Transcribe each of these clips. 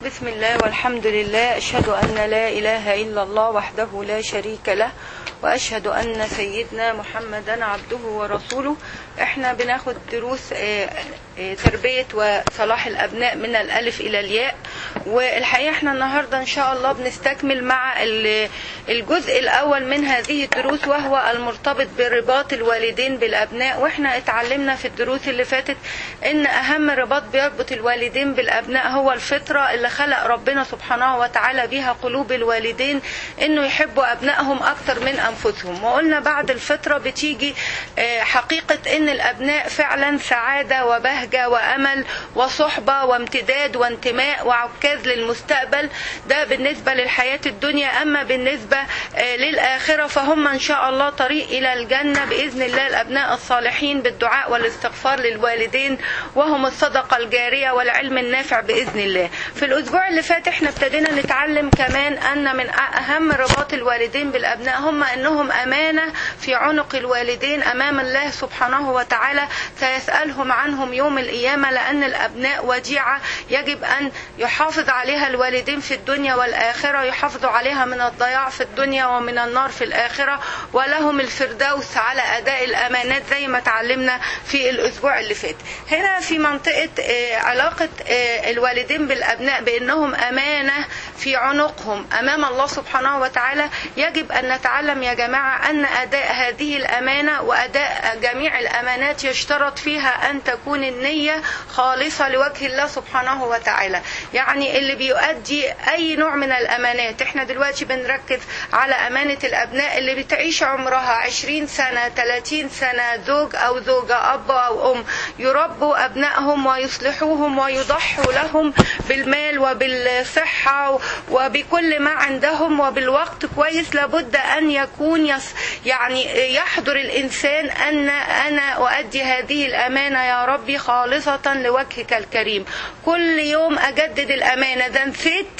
بسم الله والحمد لله، أشهد أن لا إله إلا الله وحده لا شريك له، وأشهد أن سيدنا محمدا عبده ورسوله. احنا بناخد دروس تربية وصلاح الأبناء من الألف إلى الياء، والحقيقة احنا النهاردة إن شاء الله بنستكمل مع الجزء الأول من هذه الدروس، وهو المرتبط برباط الوالدين بالأبناء. واحنا اتعلمنا في الدروس اللي فاتت إن أهم رباط بيربط الوالدين بالأبناء هو الفطرة اللي خلق ربنا سبحانه وتعالى بها قلوب الوالدين، إنه يحبوا أبنائهم أكتر من أنفسهم. وقلنا بعد الفطرة بتيجي حقيقة إن الأبناء فعلا سعادة وبهجة وأمل وصحبة وامتداد وانتماء وعكاز للمستقبل. ده بالنسبة للحياة الدنيا. أما بالنسبة للآخرة فهم إن شاء الله طريق إلى الجنة بإذن الله، الأبناء الصالحين بالدعاء والاستغفار للوالدين، وهم الصدقة الجارية والعلم النافع بإذن الله. في الأسبوع اللي فات احنا ابتدينا نتعلم كمان أن من أهم رباط الوالدين بالأبناء هم أنهم أمانة في عنق الوالدين أمام الله سبحانه وتعالى، سيسألهم عنهم يوم القيامة، لأن الأبناء وديعة يجب أن يحافظ عليها الوالدين في الدنيا والآخرة، يحافظوا عليها من الضياع في الدنيا ومن النار في الآخرة، ولهم الفردوس على أداء الأمانات زي ما تعلمنا في الأسبوع اللي فات. هنا في منطقة علاقة الوالدين بالأبناء بأنهم أمانة في عنقهم أمام الله سبحانه وتعالى، يجب أن نتعلم يا جماعة أن أداء هذه الأمانة وأداء جميع الأمانات يشترط فيها أن تكون النية خالصة لوجه الله سبحانه وتعالى. يعني اللي بيؤدي أي نوع من الأمانات، احنا دلوقتي بنركز على أمانة الأبناء اللي بتعيش عمرها 20 سنة 30 سنة، زوج أو زوجة، أب أو أم، يربوا أبنائهم ويصلحوهم ويضحوا لهم بالمال وبالصحة وبكل ما عندهم وبالوقت كويس. لابد أن يكون يعني يحضر الإنسان أن أنا أؤدي هذه الأمانة يا ربي خالصة لوجهك الكريم. كل يوم أجدد الأمانة. ده نسيت،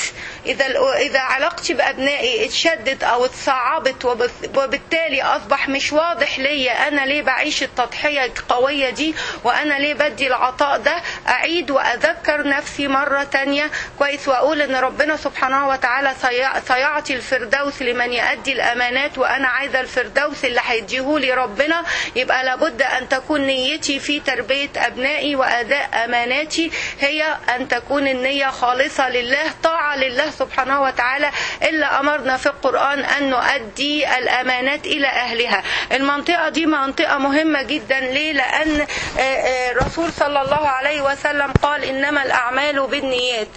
إذا علاقتي بأبنائي اتشدت أو اتصعبت وبالتالي أصبح مش واضح لي أنا ليه بعيش التضحية القوية دي وأنا ليه بدي العطاء ده، أعيد وأذكر نفسي مرة تانية كويس، وأقول إن ربنا سبحانه وتعالى سيعطي الفردوس لمن يؤدي الأمانات، وأنا عايزة الفردوس اللي هيديهولي ربنا. يبقى لابد أن تكون نيتي في تربية أبنائي وأداء أماناتي هي أن تكون النية خالصة لله، طاعة لله سبحانه وتعالى، إلا أمرنا في القرآن أن نؤدي الأمانات إلى أهلها. المنطقة دي منطقة مهمة جدا. ليه؟ لأن الرسول صلى الله عليه وسلم قال إنما الأعمال بالنيات،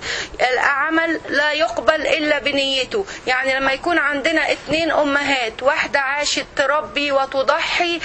العمل لا يقبل إلا بنيته. يعني لما يكون عندنا 2 أمهات، واحدة عاشت تربي وتضحي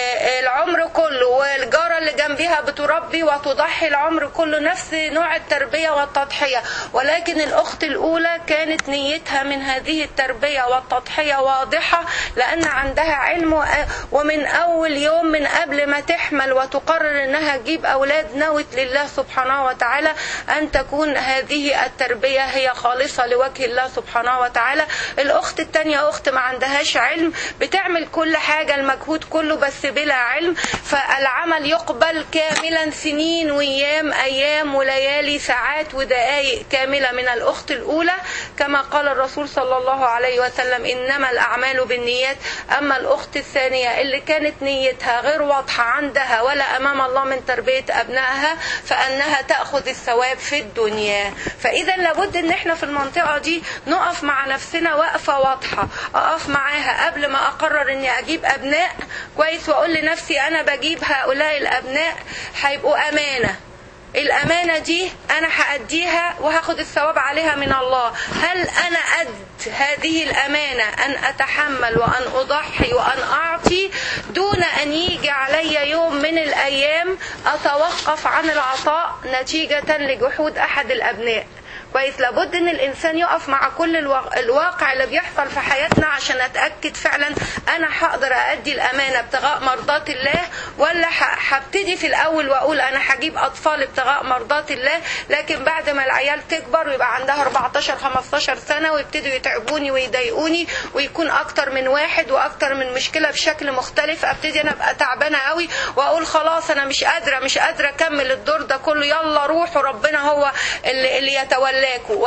العمر كله، والجارة اللي جنبها بتربي وتضحي العمر كله، نفس نوع التربية والتضحية، ولكن الأخت الأولى كانت نيتها من هذه التربية والتضحية واضحة، لأن عندها علم، ومن أول يوم من قبل ما تحمل وتقرر أنها تجيب أولاد نوت لله سبحانه وتعالى أن تكون هذه التربية هي خالصة لوجه الله سبحانه وتعالى. الأخت التانية أخت ما عندهاش علم، بتعمل كل حاجة، المجهود كله بس بلا علم، فالعمل يقبل كاملا سنين وأيام، أيام وليالي، ساعات ودقائق كاملة من الأخت الأولى، كما قال الرسول صلى الله عليه وسلم إنما الأعمال بالنيات. أما الأخت الثانية اللي كانت نيتها غير واضحة عندها ولا أمام الله من تربية أبنائها، فأنها تأخذ الثواب في الدنيا. فإذا لابد أن احنا في المنطقة دي نقف مع نفسنا وقفة واضحة، أقف معاها قبل ما أقرر أني أجيب أبناء كويس، وأقول لنفسي أنا بجيب هؤلاء الأبناء هيبقوا أمانة، الأمانة دي أنا هأديها وهاخد الثواب عليها من الله. هل أنا قد هذه الأمانة أن أتحمل وأن أضحي وأن أعطي دون أن يجي علي يوم من الأيام أتوقف عن العطاء نتيجة لجحود أحد الأبناء؟ كويس. لابد ان الانسان يقف مع كل الواقع اللي بيحصل في حياتنا عشان اتاكد فعلا انا هقدر ادي الامانه ابتغاء مرضات الله، ولا هبتدي في الاول واقول انا هجيب اطفال ابتغاء مرضات الله، لكن بعد ما العيال تكبر ويبقى عندها 14 15 سنه ويبتدوا يتعبوني ويضايقوني ويكون اكتر من واحد واكتر من مشكله بشكل مختلف، ابتدي انا ابقى تعبانه قوي واقول خلاص انا مش قادره اكمل الدور ده كله، يلا روحوا ربنا هو اللي يتولى خلاكوا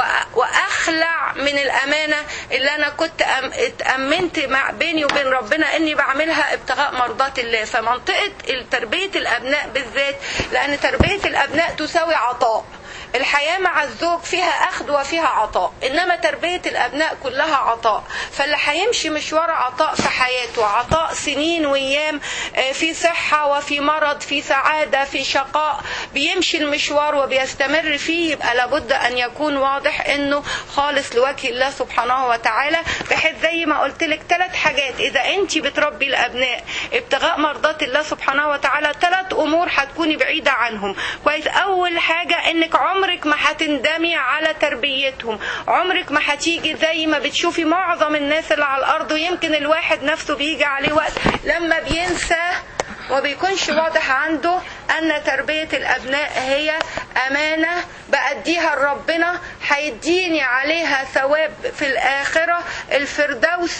واخلع من الامانه اللي انا كنت اتامنت بيني وبين ربنا اني بعملها ابتغاء مرضات الله. فمنطقه تربيه الابناء بالذات، لان تربيه الابناء تساوي عطاء. الحياة مع الزوج فيها أخذ وفيها عطاء، إنما تربية الأبناء كلها عطاء. فاللي هيمشي مشوار عطاء في حياته، عطاء سنين وأيام، في صحة وفي مرض، في سعادة في شقاء، بيمشي المشوار وبيستمر فيه، يبقى لابد أن يكون واضح إنه خالص لوجه الله سبحانه وتعالى. بحيث زي ما قلت لك 3 حاجات إذا أنت بتربي الأبناء ابتغاء مرضات الله سبحانه وتعالى، 3 أمور هتكوني بعيدة عنهم. كويس؟ أول حاجة إنك عمرك ما هتندمي على تربيتهم، عمرك ما هتيجي زي ما بتشوفي معظم الناس اللي على الأرض، ويمكن الواحد نفسه بيجي عليه وقت لما بينسى وبيكونش واضح عنده أن تربية الأبناء هي أمانة بأديها لربنا، هيديني عليها ثواب في الآخرة، الفردوس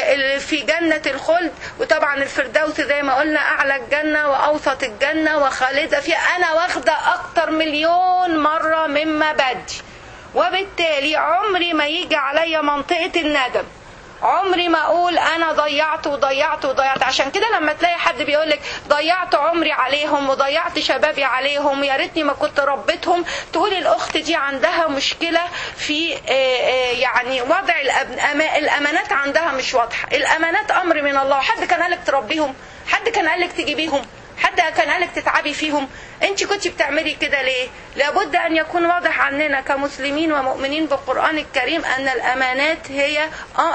في جنة الخلد. وطبعا الفردوس زي ما قلنا أعلى الجنة وأوسط الجنة وخالدة فيها، أنا واخدة أكتر مليون مرة مما بدي. وبالتالي عمري ما يجي عليا منطقة الندم، عمري ما اقول انا ضيعت وضيعت وضيعت. عشان كده لما تلاقي حد بيقولك ضيعت عمري عليهم وضيعت شبابي عليهم ويا ريتني ما كنت ربيتهم، تقولي الاخت دي عندها مشكله في يعني وضع الامانات عندها مش واضحه. الامانات امر من الله، حد كان قالك تربيهم؟ حد كان قالك تجيبيهم؟ حد كان قالك تتعبي فيهم؟ انت كنت بتعملي كده ليه؟ لابد ان يكون واضح عننا كمسلمين ومؤمنين بالقرآن الكريم ان الامانات هي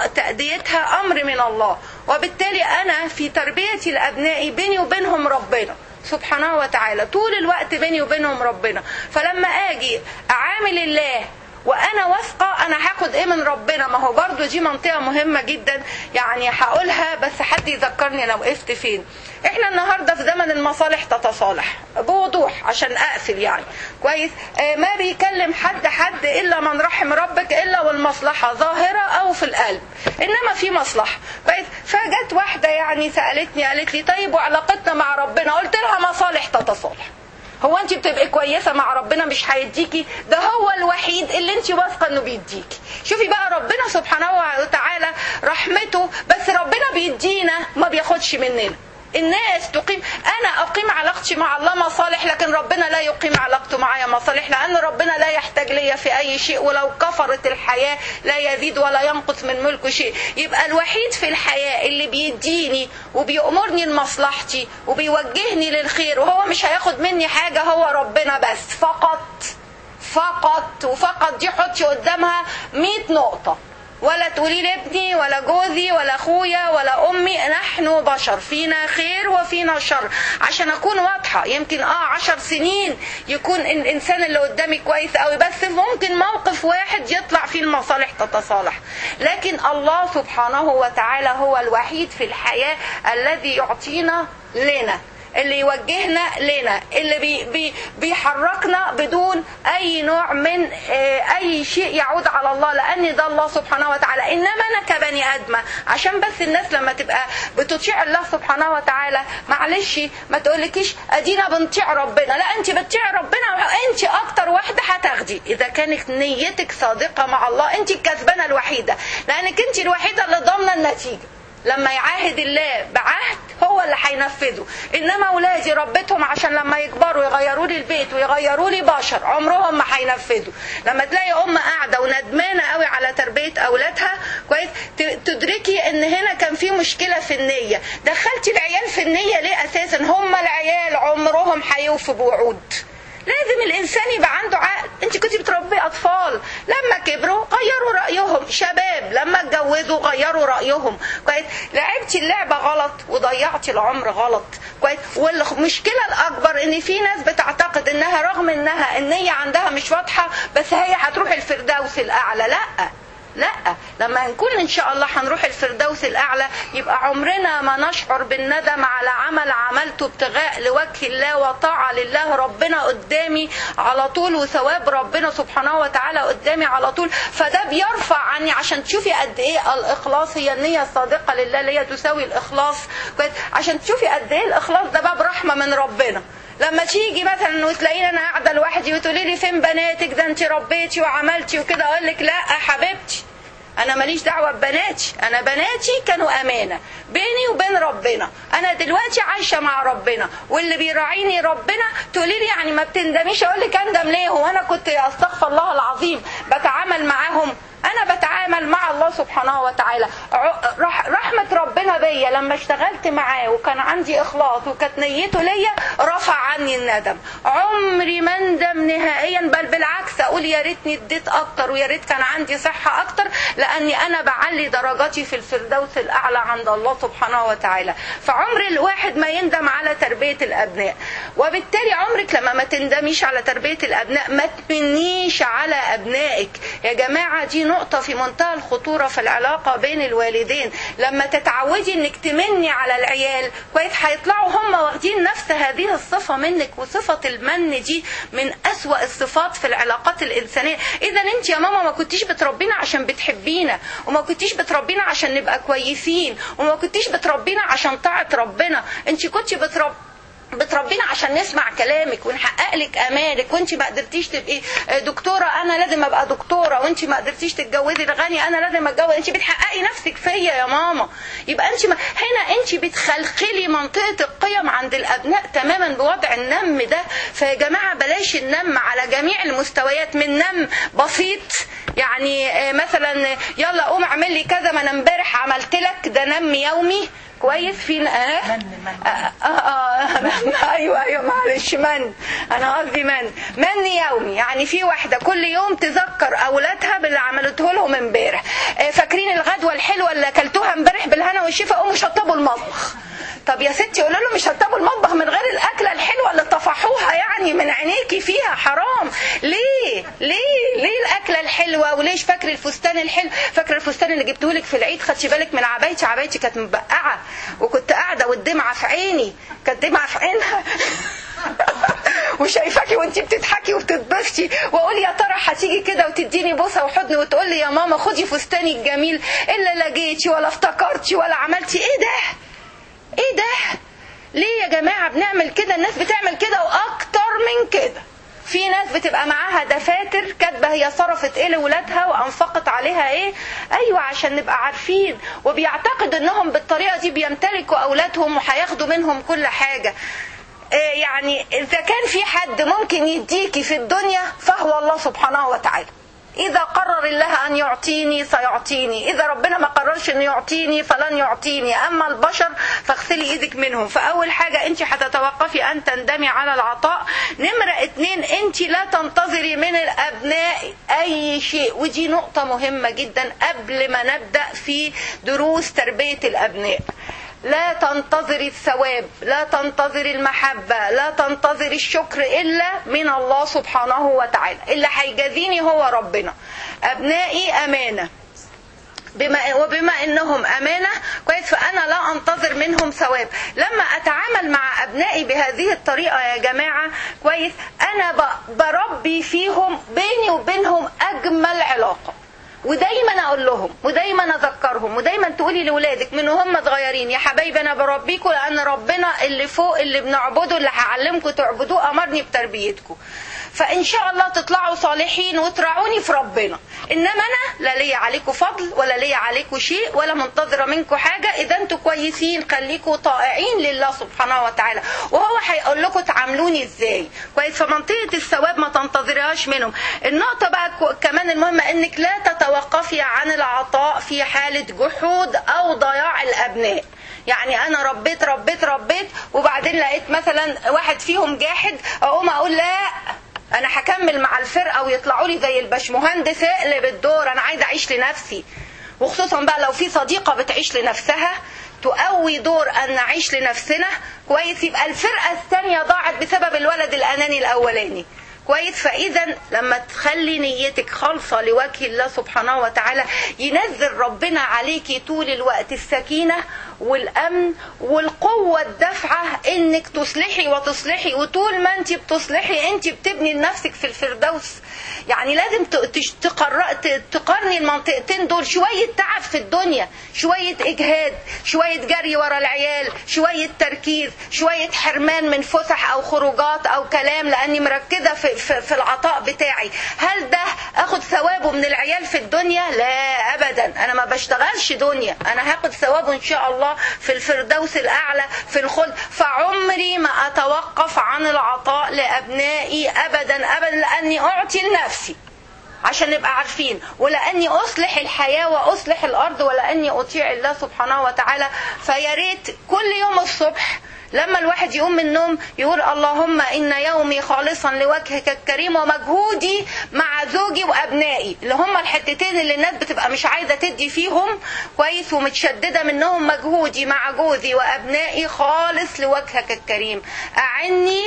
تأديتها امر من الله. وبالتالي انا في تربيتي لابنائي بيني وبينهم ربنا سبحانه وتعالى، طول الوقت بيني وبينهم ربنا. فلما اجي اعامل الله وانا واثقه انا هاخد ايه من ربنا، ما هو برضو دي منطقه مهمه جدا، يعني هقولها بس حد يذكرني لو وقفت فين. احنا النهارده في زمن المصالح تتصالح بوضوح عشان اقفل يعني كويس. ما بيكلم حد الا من رحم ربك، الا والمصلحه ظاهره او في القلب، انما في مصلحه. فجت واحده يعني سالتني قالت لي طيب وعلاقتنا مع ربنا؟ قلت لها مصالح تتصالح. هو انت بتبقي كويسه مع ربنا مش هيديكي؟ ده هو الوحيد اللي انت واثقه انه بيديكي. شوفي بقى ربنا سبحانه وتعالى رحمته، بس ربنا بيدينا ما بياخدش مننا. الناس تقيم، انا اقيم علاقتي مع الله مصالح، لكن ربنا لا يقيم علاقته معايا مصالح، لان ربنا لا يحتاج ليا في اي شيء، ولو كفرت الحياة لا يزيد ولا ينقص من ملكه شيء. يبقى الوحيد في الحياة اللي بيديني وبيأمرني لمصلحتي وبيوجهني للخير وهو مش هياخد مني حاجة هو ربنا بس، فقط وفقط. دي حطي قدامها 100 نقطة، ولا تقولي لابني ولا جوزي ولا اخويا ولا امي، نحن بشر فينا خير وفينا شر. عشان اكون واضحه، يمكن 10 سنين يكون الانسان اللي قدامي كويس قوي، بس ممكن موقف واحد يطلع فيه المصالح تتصالح. لكن الله سبحانه وتعالى هو الوحيد في الحياه الذي يعطينا لنا، اللي يوجهنا لنا، اللي بيحركنا بدون اي نوع من اي شيء يعود على الله، لان ده الله سبحانه وتعالى. انما انا كبني ادمه، عشان بس الناس لما تبقى بتطيع الله سبحانه وتعالى، معلش ما تقولكيش ادينا بنطيع ربنا، لا انت بتطيع ربنا، انت اكتر واحده هتاخدي اذا كانت نيتك صادقه مع الله. انت الكسبانه الوحيده، لانك انت الوحيده اللي ضامنه النتيجه. لما يعاهد الله بعهد هو اللي هينفذه. انما اولادي ربيتهم عشان لما يكبروا يغيروا لي البيت ويغيروا لي بشر، عمرهم ما هينفذوا. لما تلاقي ام قاعده وندمانه قوي على تربيه اولادها كويس، تدركي ان هنا كان في مشكله في النيه. دخلتي العيال في النيه ليه اساسا؟ هم العيال عمرهم هيوفوا بوعود. لازم الانسان يبقى عنده عقل. انت كنت بتربي اطفال، لما كبروا غيروا رايهم، شباب لما اتجوزوا غيروا رايهم كويس. لعبتي اللعبه غلط وضيعتي العمر غلط كويس. والمشكله الاكبر ان في ناس بتعتقد انها رغم انها النيه عندها مش واضحه بس هي هتروح الفردوس الاعلى. لا، لما نكون ان شاء الله هنروح الفردوس الاعلى يبقى عمرنا ما نشعر بالندم على عمل عملته ابتغاء لوجه الله وطاعه لله. ربنا قدامي على طول وثواب ربنا سبحانه وتعالى قدامي على طول، فده بيرفع عني. عشان تشوفي قد ايه الاخلاص هي النيه الصادقه لله اللي هي تساوي الاخلاص، عشان تشوفي قد ايه الاخلاص ده باب رحمه من ربنا. لما تيجي مثلا وتلاقيني انا قاعده لوحدي وتقولي لي فين بناتك، ده انت ربيتي وعملتي وكده، اقول لك لا حبيبتي، انا ماليش دعوه ببناتي، انا بناتي كانوا امانه بيني وبين ربنا، انا دلوقتي عايشه مع ربنا واللي بيراعيني ربنا. تقولي لي يعني ما بتندميش؟ اقول لك اندم ليه؟ هو انا كنت استغفر الله العظيم بتعامل معاهم؟ انا بتعامل مع الله سبحانه وتعالى. رحمة ربنا بيا لما اشتغلت معاه وكان عندي اخلاص وكانت نيته ليا رفع عني الندم. عمري ما اندم نهائيا، بل بالعكس اقول يا ريتني اديت اكتر ويا ريت كان عندي صحة اكتر، لاني انا بعلي درجاتي في الفردوس الاعلى عند الله سبحانه وتعالى. فعمر الواحد ما يندم على تربية الابناء، وبالتالي عمرك لما ما تندميش على تربية الابناء ما تمنيش على ابنائك. يا جماعة دي نقطة في منتهى الخطورة في العلاقة بين الوالدين. لما تتعودي انك تمني على العيال كويس هيطلعوا هم واخدين نفس هذه الصفة منك، وصفة المن دي من أسوأ الصفات في العلاقات الإنسانية. إذا انت يا ماما ما كنتيش بتربينا عشان بتحبينا، وما كنتيش بتربينا عشان نبقى كويسين، وما كنتيش بتربينا عشان طاعة ربنا، انت كنتي بتربينا عشان نسمع كلامك ونحقق لك امالك. وانت ما قدرتيش تبقي دكتوره، انا لازم ابقى دكتوره، وانت ما قدرتيش تتجوزي الغني، انا لازم اتجوز. انت بتحققي نفسك فيا يا ماما. يبقى انت هنا انت بتخلخلي منطقه القيم عند الابناء تماما بوضع النم ده. فيا جماعه بلاش النم على جميع المستويات، من نم بسيط يعني مثلا يلا قوم اعمل لي كذا، ما انا امبارح عملت لك، ده نم يومي كويس. في من ايوه معلش، انا قصدي من يومي، يعني في واحده كل يوم تذكر اولادها باللي عملته لهم امبارح. فاكرين الغدوه الحلوه اللي اكلتوها امبارح بالهنا والشفا؟ قوموا شطبوا المطبخ. طب يا ستي قولوا لهم مش هتطبوا المطبخ من غير الاكله الحلوه اللي طفحوها يعني من عينيكي فيها، حرام. ليه الاكله الحلوه؟ وليش فاكره الفستان الحلو؟ فاكره الفستان اللي جبتهولك في العيد؟ خدتي بالك من عبايتي كانت مبقعه وكنت قاعده والدمعه في عيني، كانت دمعه في عينها وشايفاكي وانتي بتضحكي وبتتبسطي، واقول يا ترى هتيجي كده وتديني بوسه وحضن وتقول لي يا ماما خدي فستاني الجميل، الا لقيتي ولا افتكرتي ولا عملتي. ايه ده؟ ليه يا جماعه بنعمل كده؟ الناس بتعمل كده واكتر من كده. في ناس بتبقى معاها دفاتر كاتبه هي صرفت ايه لولادها وانفقت عليها ايه. ايوه عشان نبقى عارفين، وبيعتقد انهم بالطريقه دي بيمتلكوا اولادهم وهياخدوا منهم كل حاجه. يعني اذا كان في حد ممكن يديكي في الدنيا فهو الله سبحانه وتعالى. إذا قرر الله أن يعطيني سيعطيني، إذا ربنا ما قررش أن يعطيني فلن يعطيني. أما البشر فاغسلي إيدك منهم. فأول حاجة أنت هتتوقفي أن تندمي على العطاء. نمرة 2 أنت لا تنتظري من الأبناء أي شيء، ودي نقطة مهمة جدا قبل ما نبدأ في دروس تربية الأبناء. لا تنتظري الثواب، لا تنتظري المحبة، لا تنتظري الشكر إلا من الله سبحانه وتعالى. اللي هيجازيني هو ربنا. أبنائي أمانة، وبما انهم امانه كويس فانا لا انتظر منهم ثواب. لما اتعامل مع ابنائي بهذه الطريقه يا جماعه كويس انا بربي فيهم بيني وبينهم اجمل علاقه. ودايما اقول لهم ودايما اذكرهم، ودايما تقولي لاولادك من وهم صغيرين يا حبايبي انا بربيكم لان ربنا اللي فوق اللي بنعبده اللي هعلمكم تعبدوه امرني بتربيتكم. فان شاء الله تطلعوا صالحين وتراعوني في ربنا. انما انا لا ليا عليكم فضل ولا ليا عليكم شيء ولا منتظره منكم حاجه. اذا انتوا كويسين خليكم طائعين لله سبحانه وتعالى، وهو هيقول لكم تعاملوني ازاي كويس. فمنطقه الثواب ما تنتظريهاش منهم. النقطه بقى كمان المهمه انك لا تتوقفي عن العطاء في حاله جحود او ضياع الابناء. يعني انا ربيت وبعدين لقيت مثلا واحد فيهم جاحد، اقوم اقول لا انا هكمل مع الفرقه ويطلعوا لي زي الباشمهندس اقلب الدور، انا عايزه اعيش لنفسي. وخصوصا بقى لو في صديقه بتعيش لنفسها تقوي دور ان نعيش لنفسنا كويس، يبقى الفرقه الثانيه ضاعت بسبب الولد الاناني الاولاني كويس. فاذا لما تخلي نيتك خالصه لوجه الله سبحانه وتعالى ينزل ربنا عليكي طول الوقت السكينه والامن والقوة الدافعة انك تصلحي وتصلحي، وطول ما انت بتصلحي انت بتبني لنفسك في الفردوس. يعني لازم تقارني المنطقتين دول، شوية تعب في الدنيا، شوية اجهاد، شوية جري ورا العيال، شوية تركيز، شوية حرمان من فسح او خروجات او كلام لاني مركزة في العطاء بتاعي. هل ده اخد ثوابه من العيال في الدنيا؟ لا ابدا، انا ما بشتغلش دنيا، انا هاخد ثوابه ان شاء الله في الفردوس الاعلى في الخلد. فعمري ما اتوقف عن العطاء لابنائي ابدا ابدا، لاني اعطي لنفسي عشان نبقى عارفين، ولاني اصلح الحياة واصلح الارض، ولاني اطيع الله سبحانه وتعالى. فياريت كل يوم الصبح لما الواحد يقوم من النوم يقول اللهم إن يومي خالصا لوجهك الكريم، ومجهودي مع زوجي وأبنائي، اللي هم الحتتين اللي الناس بتبقى مش عايزة تدي فيهم كويس ومتشددة منهم. مجهودي مع جوزي وأبنائي خالص لوجهك الكريم، أعني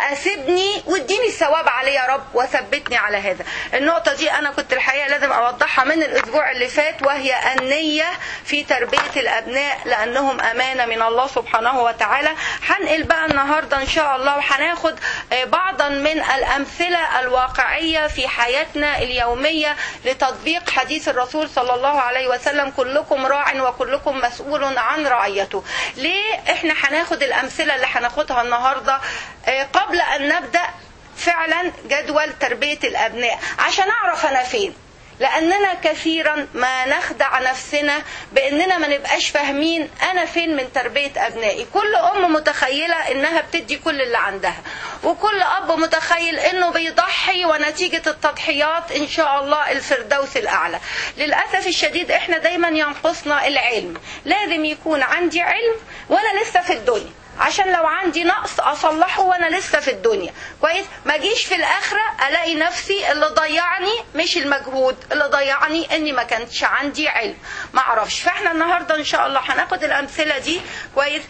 وأسبني واديني الثواب عليه يا رب وثبتني على هذا. النقطة دي أنا كنت الحقيقة لازم أوضحها من الأسبوع اللي فات، وهي النية في تربية الأبناء لأنهم أمانة من الله سبحانه وتعالى. هنقل بقى النهاردة ان شاء الله وهناخد بعضا من الامثلة الواقعية في حياتنا اليومية لتطبيق حديث الرسول صلى الله عليه وسلم كلكم راع وكلكم مسؤول عن رعيته. ليه احنا هناخد الامثلة اللي هناخدها النهاردة قبل ان نبدأ فعلا جدول تربية الابناء؟ عشان اعرف انا فين، لأننا كثيرا ما نخدع نفسنا بأننا ما نبقاش فاهمين أنا فين من تربية أبنائي. كل أم متخيلة أنها بتدي كل اللي عندها، وكل أب متخيل أنه بيضحي ونتيجة التضحيات إن شاء الله الفردوس الأعلى. للأسف الشديد إحنا دايما ينقصنا العلم. لازم يكون عندي علم وأنا لسه في الدنيا، عشان لو عندي نقص اصلحه وانا لسه في الدنيا كويس. ما اجيش في الاخره الاقي نفسي اللي ضيعني مش المجهود، اللي ضيعني اني ما كانش عندي علم، ما اعرفش. فاحنا النهارده ان شاء الله هناخد الامثله دي كويس،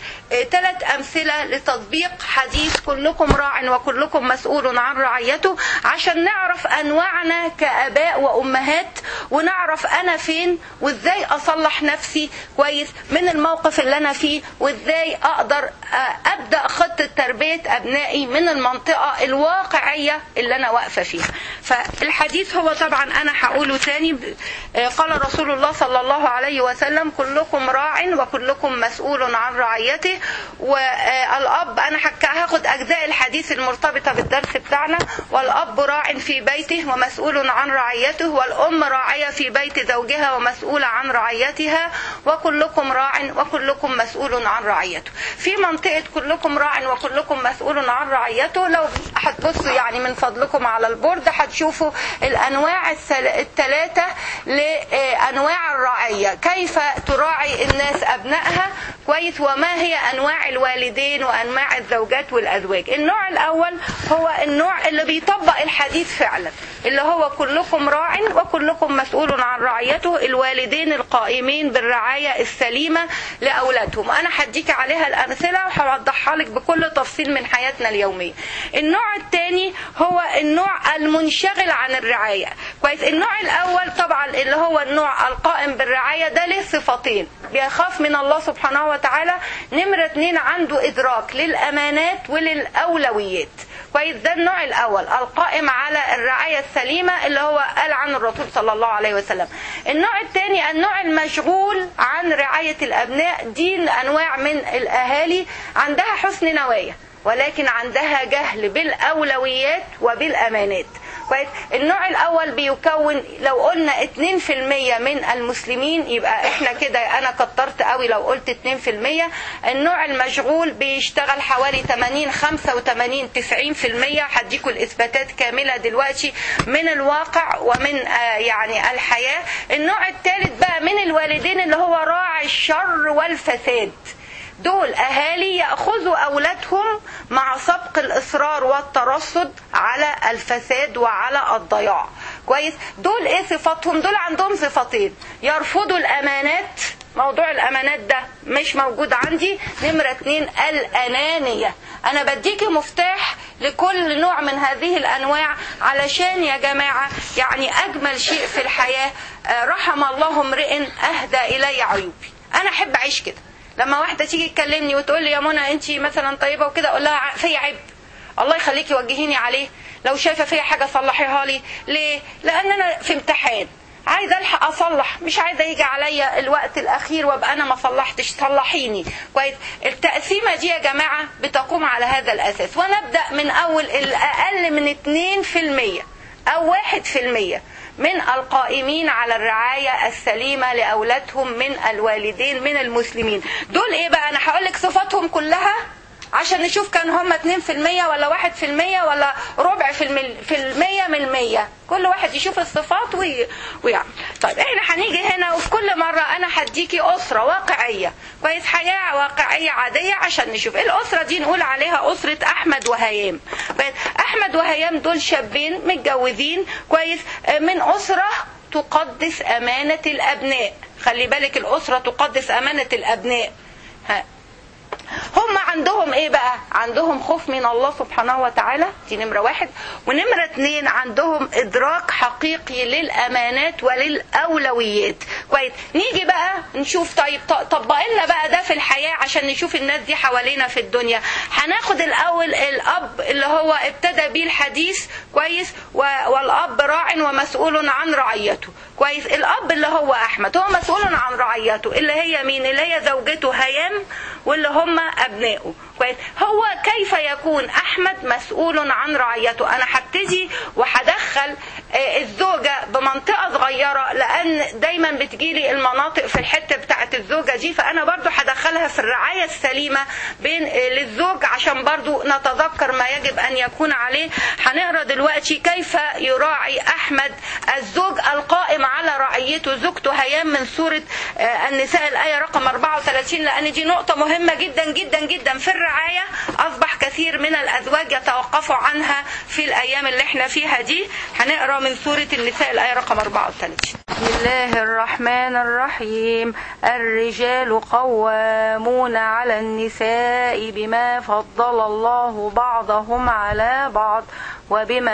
3 امثله لتطبيق حديث كلكم راع وكلكم مسؤول عن رعيته، عشان نعرف انواعنا كاباء وامهات، ونعرف انا فين وازاي اصلح نفسي كويس من الموقف اللي انا فيه، وازاي اقدر أبدأ خطة تربية أبنائي من المنطقة الواقعية اللي أنا واقفة فيها. فالحديث هو طبعا أنا هقوله تاني، قال رسول الله صلى الله عليه وسلم كلكم راع وكلكم مسؤول عن رعيته. والأب أنا هاخد أجزاء الحديث المرتبطة بالدرس بتاعنا. والأب راع في بيته ومسؤول عن رعيته، والأم راعية في بيت زوجها ومسؤولة عن رعيتها، وكلكم راع وكلكم مسؤول عن رعيته. في منطقة كلكم راع وكلكم مسؤول عن رعيته، لو هتبصوا يعني من فضلكم على البورد هتشوفوا الأنواع 3 لأنواع الرعية، كيف تراعي الناس أبنائها كويس، وما هي أنواع الوالدين وأنواع الزوجات والأزواج. النوع الأول هو النوع اللي بيطبق الحديث فعلا، اللي هو كلكم راع وكلكم مسؤول عن رعيته، الوالدين القائمين بالرعاية السليمة لأولادهم. أنا هديك عليها الأمثلة وهوضحها لك بكل تفصيل من حياتنا اليومية. النوع الثاني هو النوع المنشغل عن الرعاية كويس. النوع الأول طبعا اللي هو النوع القائم بالرعاية ده له صفتين، بيخاف من الله سبحانه وتعالى. نمرة 2 عنده إدراك للأمانات وللأولويات كويس. ده النوع الأول القائم على الرعاية السليمة اللي هو قال عن الرسول صلى الله عليه وسلم. النوع الثاني النوع المشغول عن رعاية الأبناء. دي أنواع من الأهالي عندها حسن نوايا ولكن عندها جهل بالأولويات وبالأمانات كويس. النوع الأول بيكون لو قلنا 2% من المسلمين، يبقى احنا كده أنا كترت قوي لو قلت 2%. النوع المشغول بيشتغل حوالي 80 85 90%. هديكوا الإثباتات كاملة دلوقتي من الواقع ومن يعني الحياة. النوع الثالث بقى من الوالدين اللي هو راعي الشر والفساد. دول أهالي يأخذوا أولادهم مع سبق الإصرار والترصد على الفساد وعلى الضياع كويس. دول إيه صفاتهم؟ دول عندهم صفتين، يرفضوا الأمانات، موضوع الأمانات ده مش موجود عندي. نمرة 2 الأنانية. أنا بديكي مفتاح لكل نوع من هذه الأنواع علشان يا جماعة يعني أجمل شيء في الحياة رحم الله امرئ أهدى إلي عيوبي. أنا أحب أعيش كده، لما واحده تيجي تكلمني وتقول لي يا منى انت مثلا طيبه وكده، اقول لها فيا عيب، الله يخليكي وجهيني عليه، لو شايفه فيا حاجه صلحيها لي. ليه؟ لان انا في امتحان، عايزه الحق اصلح، مش عايزه يجي عليا الوقت الاخير وابقى انا ما صلحتش، صلحيني. كويس. التقسيمه دي يا جماعه بتقوم على هذا الاساس، ونبدا من اول الاقل من 2% او 1% من القائمين على الرعاية السليمة لأولادهم من الوالدين من المسلمين. دول ايه بقى؟ انا هقولك صفاتهم كلها عشان نشوف كان هم 2% ولا 1% ولا ربع في المية من المية. كل واحد يشوف الصفات ويعمل. طيب احنا هنيجي هنا وفي كل مرة انا هديكي أسرة واقعية، كويس، حياة واقعية عادية عشان نشوف. الأسرة دي نقول عليها أسرة أحمد وهيام. أحمد وهيام دول شابين متجوزين، كويس، من أسرة تقدس أمانة الأبناء. خلي بالك، الأسرة تقدس أمانة الأبناء. هم عندهم ايه بقى؟ عندهم خوف من الله سبحانه وتعالى، دي نمرة 1. ونمرة 2 عندهم ادراك حقيقي للامانات وللاولويات. كويس. نيجي بقى نشوف، طيب طبق لنا بقى ده في الحياة عشان نشوف الناس دي حوالينا في الدنيا. هناخد الاول الاب اللي هو ابتدى بيه الحديث، كويس، والاب راع ومسؤول عن رعيته. كويس. الاب اللي هو احمد هو مسؤول عن رعيته، اللي هي مين؟ اللي هي زوجته هيام واللي هم أبنائه. كويس. هو كيف يكون أحمد مسؤول عن رعيته؟ أنا هبتدي وهدخل الزوجة بمنطقة صغيرة، لأن دايما بتجيلي المناطق في الحتة بتاعت الزوجة دي، فأنا برضو هدخلها في الرعاية السليمة بين للزوج عشان برضو نتذكر ما يجب أن يكون عليه. هنقرأ دلوقتي كيف يراعي أحمد الزوج القائم على رعيته زوجته هيام من سورة النساء الآية رقم 34، لأن دي نقطة مهمة جدا جدا جدا في الرعاية. أصبح كثير من الأزواج يتوقفوا عنها في الأيام اللي احنا فيها دي. هنقرأ من سورة النساء الآية رقم 34. بسم الله الرحمن الرحيم. الرجال قوامون على النساء بما فضل الله بعضهم على بعض وبما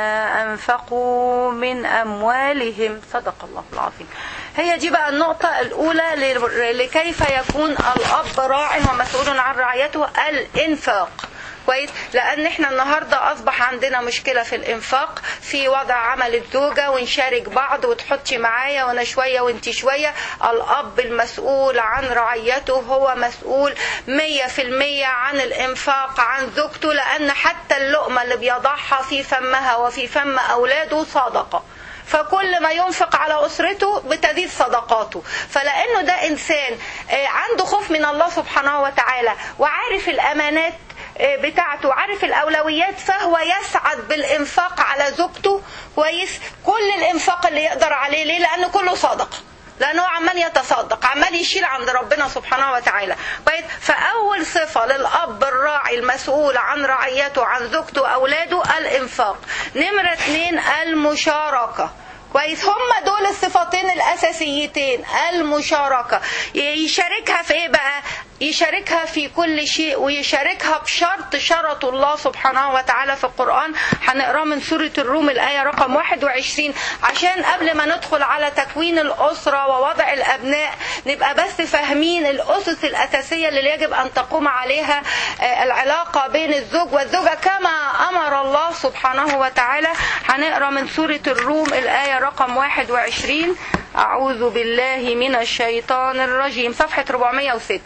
أنفقوا من أموالهم. صدق الله العظيم. هي دي بقى النقطة الأولى لكيف يكون الأب راع ومسؤول عن رعايته، الإنفاق. كويس. لأن احنا النهاردة أصبح عندنا مشكلة في الإنفاق، في وضع عمل الزوجة ونشارك بعض وتحطي معايا وانا شوية وانتي شوية. الأب المسؤول عن رعيته هو مسؤول 100% عن الإنفاق عن زوجته، لأن حتى اللقمة اللي بيضعها في فمها وفي فم أولاده صدقة، فكل ما ينفق على أسرته بتزيد صدقاته. فلأنه ده إنسان عنده خوف من الله سبحانه وتعالى وعارف الأمانات بتاعته، عارف الأولويات، فهو يسعد بالإنفاق على زوجته. كويس. كل الإنفاق اللي يقدر عليه. ليه؟ لأنه كله صدقة، لأنه عمال يتصدق، عمال يشيل عند ربنا سبحانه وتعالى. فأول صفة للأب الراعي المسؤول عن رعيته عن زوجته أولاده الإنفاق. نمرة 2 المشاركة. كويس. هم دول الصفتين الأساسيتين. المشاركة، يشاركها في إيه بقى؟ يشاركها في كل شيء، ويشاركها بشرط شرط الله سبحانه وتعالى في القرآن. هنقرأ من سورة الروم الآية رقم 21 عشان قبل ما ندخل على تكوين الأسرة ووضع الأبناء نبقى بس فاهمين الأسس الأساسية اللي يجب أن تقوم عليها العلاقة بين الزوج والزوجة كما أمر الله سبحانه وتعالى. هنقرأ من سورة الروم الآية رقم 21. أعوذ بالله من الشيطان الرجيم، صفحة 406.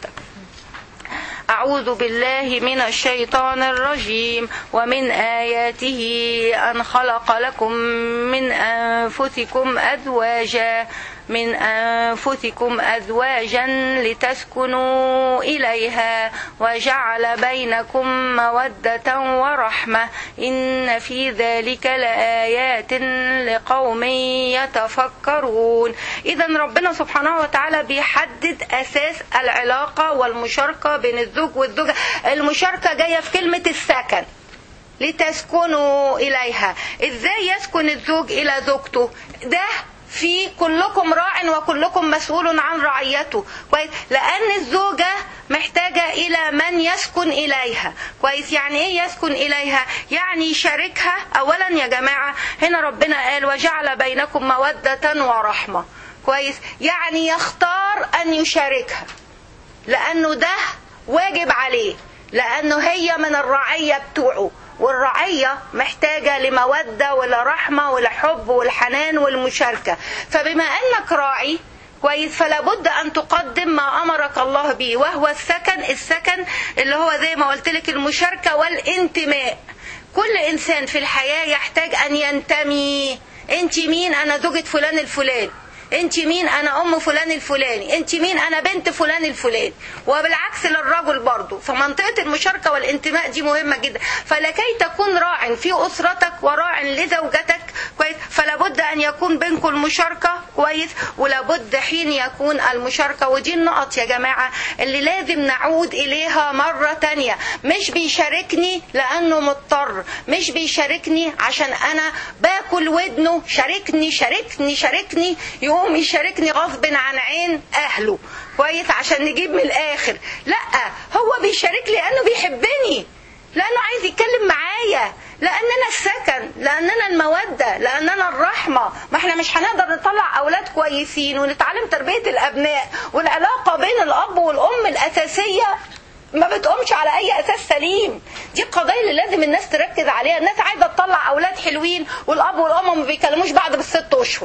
أعوذ بالله من الشيطان الرجيم. ومن آياته أن خلق لكم من أنفسكم أزواجا لتسكنوا إليها وجعل بينكم مودة ورحمة إن في ذلك لآيات لقوم يتفكرون. إذا ربنا سبحانه وتعالى بيحدد أساس العلاقة والمشاركة بين الزوج والزوجة. المشاركة جاية في كلمة السكن، لتسكنوا إليها. إزاي يسكن الزوج إلى زوجته؟ ده في كلكم راع وكلكم مسؤول عن رعيته. كويس. لأن الزوجة محتاجة إلى من يسكن إليها. كويس. يعني إيه يسكن إليها؟ يعني يشاركها. أولا يا جماعة هنا ربنا قال وجعل بينكم مودة ورحمة. كويس. يعني يختار أن يشاركها. لأنه ده واجب عليه، لأنه هي من الرعية بتوعه، والرعية محتاجة لمودة ولرحمة ولحب والحنان والمشاركة. فبما أنك راعي كويس فلا بد أن تقدم ما أمرك الله به، وهو السكن اللي هو زي ما قلت لك المشاركة والانتماء. كل إنسان في الحياة يحتاج أن ينتمي. أنت مين؟ أنا زوجة فلان الفلاني. انت مين؟ انا ام فلان الفلاني. انت مين؟ انا بنت فلان الفلاني. وبالعكس للرجل برضو. فمنطقة المشاركة والانتماء دي مهمة جدا. فلكي تكون راع في اسرتك وراع لزوجتك كويس فلا بد ان يكون بينكم المشاركة كويس، ولا بد حين يكون المشاركة. ودي النقط يا جماعة اللي لازم نعود اليها مرة تانية. مش بيشاركني لانه مضطر، مش بيشاركني عشان انا باكل ودنه شاركني شاركني شاركني، يقوم يشاركني غصب عن عين اهله كويس عشان نجيب من الاخر. لا، هو بيشارك لي لانه بيحبني، لانه عايز يتكلم معايا، لاننا السكن، لاننا المودة، لاننا الرحمة. ما احنا مش هنقدر نطلع اولاد كويسين ونتعلم تربية الابناء والعلاقة بين الاب والام الاساسية ما بتقومش على اي اساس سليم. دي القضايا اللي لازم الناس تركز عليها. الناس عايزة تطلع اولاد حلوين والاب والام ما بيكلموش بعض بالست اشهر.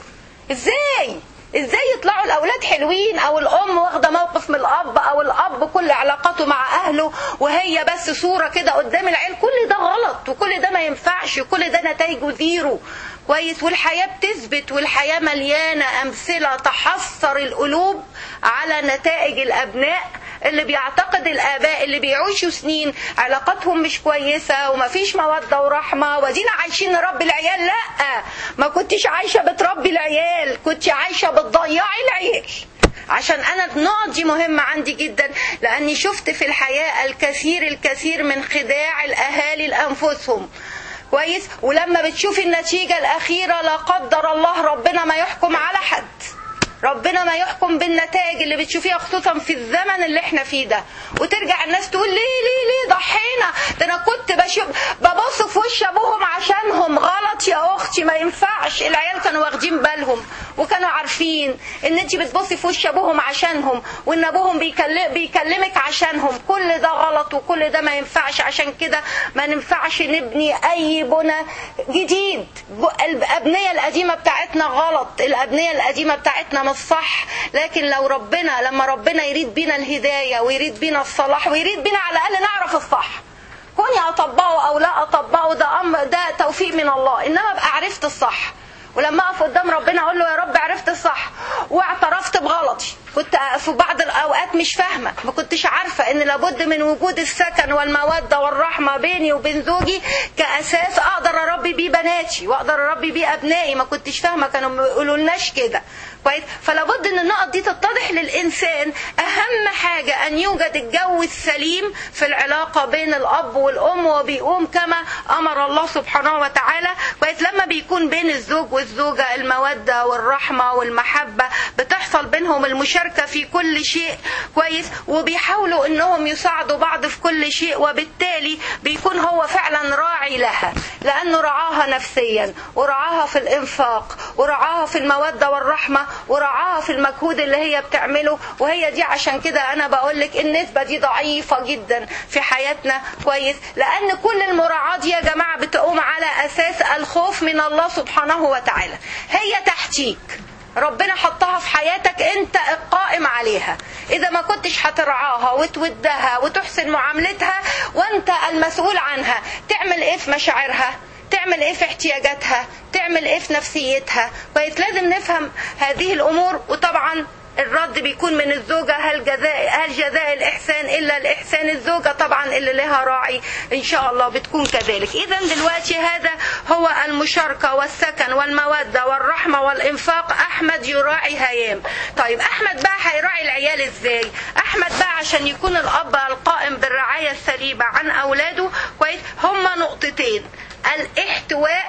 ازاي يطلعوا الاولاد حلوين، او الام واخده موقف من الاب، او الاب كل علاقاته مع اهله وهي بس صوره كده قدام العيل؟ كل ده غلط، وكل ده ما ينفعش، وكل ده نتائجه زيرو كويس. والحياه بتثبت، والحياه مليانه امثله تحسر القلوب على نتائج الابناء اللي بيعتقد الآباء اللي بيعيشوا سنين علاقاتهم مش كويسة ومفيش مودة ورحمة ودينا عايشين نربي العيال. لا، ما كنتش عايشة بتربي العيال، كنت عايشة بتضيعي العيال. عشان أنا النقط دي مهمة عندي جدا، لأني شفت في الحياة الكثير من خداع الأهالي لأنفسهم كويس. ولما بتشوف النتيجة الأخيرة لا قدر الله، ربنا ما يحكم على حد، ربنا ما يحكم بالنتائج اللي بتشوفيها خصوصا في الزمن اللي احنا فيه ده. وترجع الناس تقول ليه ضحينا، ده انا كنت ببص في وش ابوهم عشانهم. غلط يا اختي، ما ينفعش. العيال كانوا واخدين بالهم وكانوا عارفين ان انت بتبصي في وش ابوهم عشانهم، وان ابوهم بيكلمك عشانهم. كل ده غلط وكل ده ما ينفعش. عشان كده ما ينفعش نبني اي بنى جديد. الابنية القديمة بتاعتنا غلط، الابنية القديمة بتاعتنا مش صح. لكن لما ربنا يريد بينا الهداية ويريد بينا الصلاح ويريد بينا على الاقل نعرف الصح، كوني اطبقه او لا اطبقه ده توفيق من الله. انما ابقى عرفت الصح، ولما اقف قدام ربنا اقول له يا رب عرفت الصح واعترفت بغلطي. كنت في بعض الاوقات مش فاهمه، ما كنتش عارفه ان لابد من وجود السكن والموده والرحمه بيني وبين زوجي كاساس اقدر اربي بيه بناتي واقدر اربي بيه ابنائي. ما كنتش فاهمه، كانوا ما يقولولناش كده كويس. فلابد ان النقط دي تتضح للانسان. اهم حاجه ان يوجد الجو السليم في العلاقه بين الاب والام، وبيقوم كما امر الله سبحانه وتعالى كويس. لما بيكون بين الزوج والزوجه الموده والرحمه والمحبه، بتحصل بينهم المشاركه في كل شيء كويس، وبيحاولوا انهم يساعدوا بعض في كل شيء. وبالتالي بيكون هو فعلا راعي لها، لانه رعاها نفسيا ورعاها في الانفاق ورعاها في الموده والرحمه ورعاها في المجهود اللي هي بتعمله. وهي دي عشان كده انا بقولك النسبة دي ضعيفة جدا في حياتنا كويس، لان كل المراعاة دي يا جماعة بتقوم على اساس الخوف من الله سبحانه وتعالى. هي تحتيك، ربنا حطها في حياتك، انت القائم عليها. اذا ما كنتش هترعاها وتودها وتحسن معاملتها وانت المسؤول عنها، تعمل ايه في مشاعرها؟ تعمل ايه في احتياجاتها؟ تعمل ايه في نفسيتها؟ كويس. لازم نفهم هذه الامور. وطبعا الرد بيكون من الزوجة. هل جزاء الإحسان إلا الإحسان؟ الزوجة طبعا اللي لها راعي إن شاء الله بتكون كذلك. إذا دلوقتي هذا هو المشاركة والسكن والمودة والرحمة والإنفاق. أحمد يراعي هيام. طيب أحمد بقى هيراعي العيال إزاي؟ أحمد بقى عشان يكون الأب القائم بالرعاية السليمة عن أولاده كويس، هما نقطتين: الاحتواء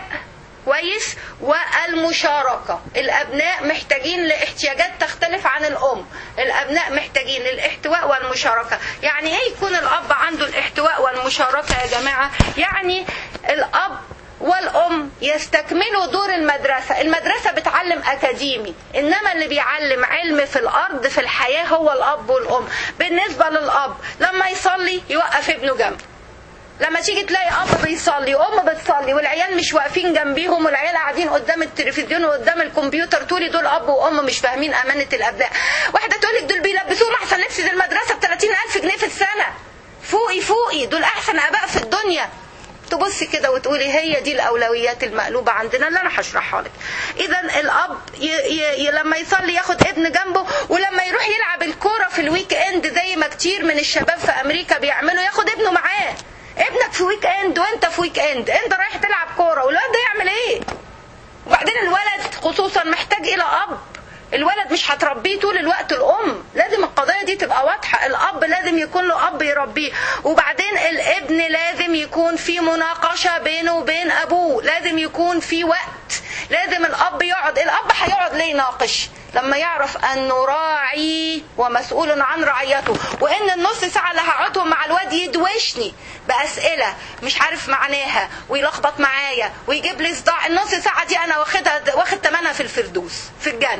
كويس والمشاركة. الأبناء محتاجين لاحتياجات تختلف عن الأم. الأبناء محتاجين للاحتواء والمشاركة. يعني ايه يكون الأب عنده الاحتواء والمشاركة يا جماعة؟ يعني الأب والأم يستكملوا دور المدرسة. المدرسة بتعلم أكاديمي، إنما اللي بيعلم علم في الأرض في الحياة هو الأب والأم. بالنسبة للأب لما يصلي يوقف ابنه جنبه. لما تيجي تلاقي أب بيصلي وأم بتصلي والعيال مش واقفين جنبيهم والعيال قاعدين قدام التلفزيون وقدام الكمبيوتر، تقولي دول أب وأم مش فاهمين أمانة الأبناء. واحدة تقولك دول بيلبسوهم أحسن لبس في المدرسة ب30,000 جنيه في السنة. فوقي دول أحسن آباء في الدنيا. تبصي كده وتقولي هي دي الأولويات المقلوبة عندنا اللي أنا هشرحها لك. إذا الأب لما يصلي ياخد ابن جنبه، ولما يروح يلعب الكورة في الويك إند زي ما كتير من الشباب في أمريكا بيعملوا ياخد ابنه معاه. ابنك في ويك إند وأنت في ويك إند، أنت رايح تلعب كورة والولد ده يعمل إيه؟ وبعدين الولد خصوصا محتاج إلى أب. الولد مش هتربيه طول الوقت الأم، لازم القضايا دي تبقى واضحة. الأب لازم يكون له أب يربيه، وبعدين الابن لازم يكون في مناقشة بينه وبين أبوه، لازم يكون في وقت، لازم الأب يقعد. الأب هيقعد ليه يناقش؟ لما يعرف أنه راعي ومسؤول عن رعيته، وإن النص ساعة اللي هقعدهم مع الواد يدوشني بأسئلة مش عارف معناها ويلخبط معايا ويجيب لي صداع. النص ساعة دي أنا واخد تمنها في الفردوس في الجنة.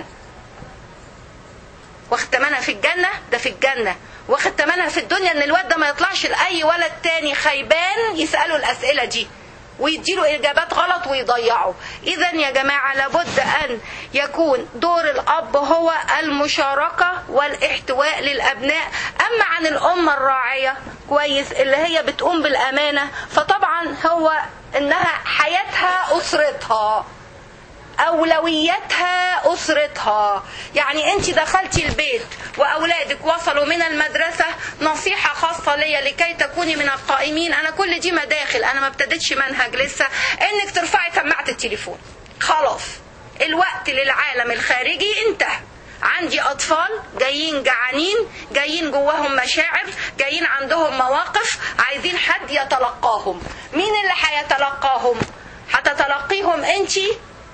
واخد تمنها في الجنة، ده في الجنة. واخد تمنها في الدنيا ان الواد ده ما يطلعش لأي ولد تاني خيبان يسأله الأسئلة دي ويديله إجابات غلط ويضيعه. إذا يا جماعة لابد أن يكون دور الأب هو المشاركة والاحتواء للأبناء. أما عن الأم الراعية كويس اللي هي بتقوم بالأمانة، فطبعا هو إنها حياتها أسرتها، أولوياتها أسرتها. يعني أنت دخلتي البيت وأولادك وصلوا من المدرسة، نصيحة خاصة ليا لكي تكوني من القائمين، أنا كل دي مداخل، أنا ما ابتدتش منهج لسه، إنك ترفعي سماعة التليفون. خلاص الوقت للعالم الخارجي انتهى. عندي أطفال جايين جعانين، جايين جواهم مشاعر، جايين عندهم مواقف، عايزين حد يتلقاهم. مين اللي هيتلقاهم؟ هتتلقيهم أنتي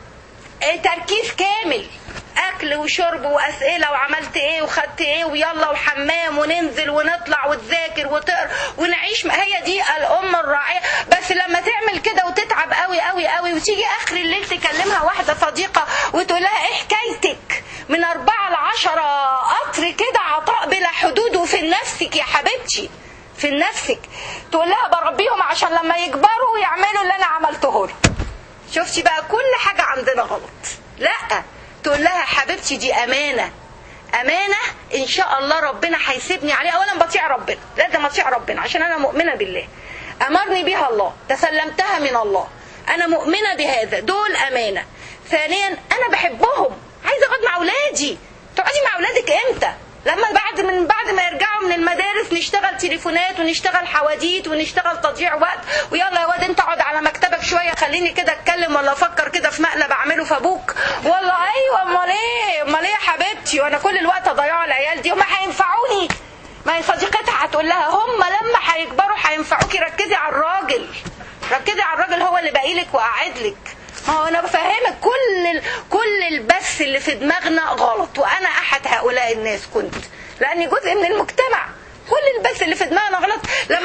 تركيز كامل، اكل وشرب واسئله وعملت ايه وخدت ايه ويلا وحمام وننزل ونطلع وتذاكر وتقرا ونعيش. هي دي الام الراعيه. بس لما تعمل كده وتتعب قوي قوي قوي وتيجي اخر الليل تكلمها واحده صديقه وتقول لها ايه حكايتك من 4 ل10 قطر كده عطاء بلا حدود، وفي نفسك يا حبيبتي في نفسك تقول لها بربيهم عشان لما يكبروا يعملوا اللي انا عملته لهم. شفتي بقى كل حاجة عندنا غلط. لا، تقول لها حبيبتي دي أمانة، أمانة إن شاء الله ربنا هيسيبني عليها. أولا بطيع ربنا، لازم أطيع ربنا عشان أنا مؤمنة بالله، أمرني بها الله، تسلمتها من الله، أنا مؤمنة بهذا، دول أمانة. ثانيا أنا بحبهم، عايزة أقعد مع أولادي. تقعدي مع أولادك إمتى؟ لما بعد ما يرجعوا من المدارس نشتغل تليفونات ونشتغل حواديت ونشتغل تضييع وقت، ويلا يا واد انت اقعد على مكتبك شويه خليني كده اتكلم ولا افكر كده في مقلب اعمله في ابوك. والله ايوه امال ايه يا حبيبتي، وانا كل الوقت اضيعه العيال دي وما هينفعوني. ما هي صديقتها هتقول لها هم لما هيكبروا هينفعوكي. ركزي على الراجل، ركزي على الراجل، هو اللي باقيلك وقاعدلك. ما هو انا بفهمك كل البث اللي في دماغنا غلط، وانا احد هؤلاء الناس كنت، لاني جزء من المجتمع. كل البث اللي في دماغنا غلط. لما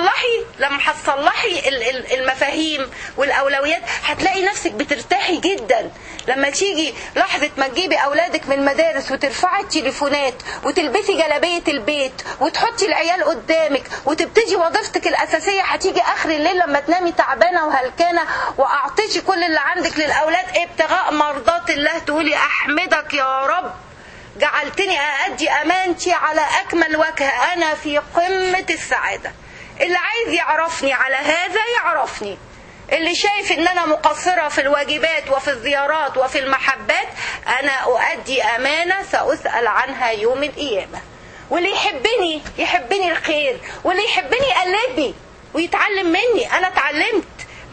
هتصلحي المفاهيم والاولويات هتلاقي نفسك بترتاحي جدا. لما تيجي لحظه ما تجيبي اولادك من المدارس وترفعي التليفونات وتلبسي جلابيه البيت وتحطي العيال قدامك وتبتدي وظيفتك الاساسيه، هتيجي اخر الليل لما تنامي تعبانه وهلكانه واعطيتي كل اللي عندك للاولاد ابتغاء مرضات الله، تقولي احمدك يا رب جعلتني أؤدي أمانتي على أكمل وجه، أنا في قمة السعادة. اللي عايز يعرفني على هذا يعرفني، اللي شايف ان انا مقصرة في الواجبات وفي الزيارات وفي المحبات، انا أؤدي أمانة سأسأل عنها يوم القيامة. واللي يحبني الخير، واللي يحبني يقلدني ويتعلم مني. انا اتعلمت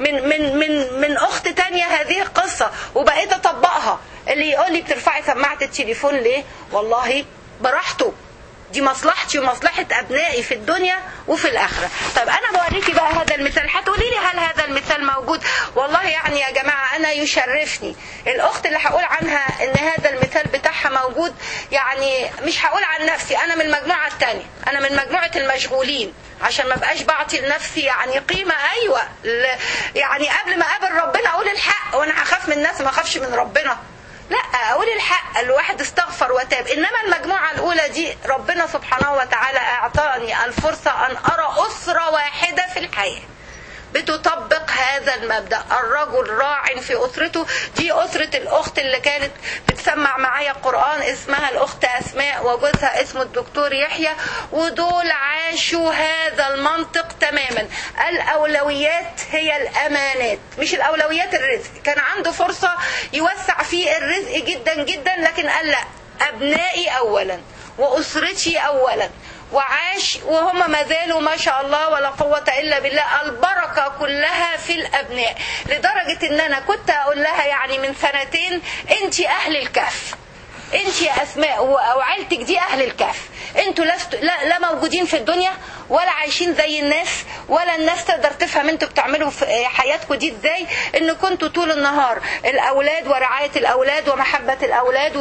من اخت تانية هذه القصة وبقيت اطبقها. اللي يقول لي بترفعي سماعة التليفون ليه؟ والله براحته، دي مصلحتي ومصلحة أبنائي في الدنيا وفي الآخرة. طيب أنا بوريكي بقى هذا المثال، هتقولي لي هل هذا المثال موجود؟ والله يعني يا جماعة أنا يشرفني الأخت اللي هقول عنها إن هذا المثال بتاعها موجود موجود. يعني مش هقول عن نفسي، انا من المجموعة التانية، انا من مجموعة المشغولين، عشان ما بقاش بعطي لنفسي يعني قيمة. ايوه يعني قبل ما اقابل ربنا اقول الحق، وانا هخاف من الناس ما اخافش من ربنا؟ لا، اقول الحق. الواحد استغفر وتاب. انما المجموعة الاولى دي ربنا سبحانه وتعالى اعطاني الفرصة ان ارى اسرة واحدة في الحياة بتطبق هذا المبدأ. الرجل راع في أسرته. دي أسرة الأخت اللي كانت بتسمع معايا القرآن، اسمها الأخت أسماء وجوزها اسمه الدكتور يحيى، ودول عاشوا هذا المنطق تماما. الأولويات هي الأمانات، مش الأولويات الرزق. كان عنده فرصة يوسع فيه الرزق جدا جدا، لكن قال لا، أبنائي أولا وأسرتي أولا. وعاش وهم ما زالوا ما شاء الله ولا قوة إلا بالله، البركة كلها في الأبناء. لدرجة إن أنا كنت أقول لها يعني من سنتين: أنت أهل الكهف، أنت يا أسماء وعيلتك دي أهل الكهف. أنتوا لا موجودين في الدنيا ولا عايشين زي الناس، ولا الناس تقدر تفهم انتوا بتعملوا في حياتكم دي ازاي، ان كنتوا طول النهار الأولاد ورعاية الأولاد ومحبة الأولاد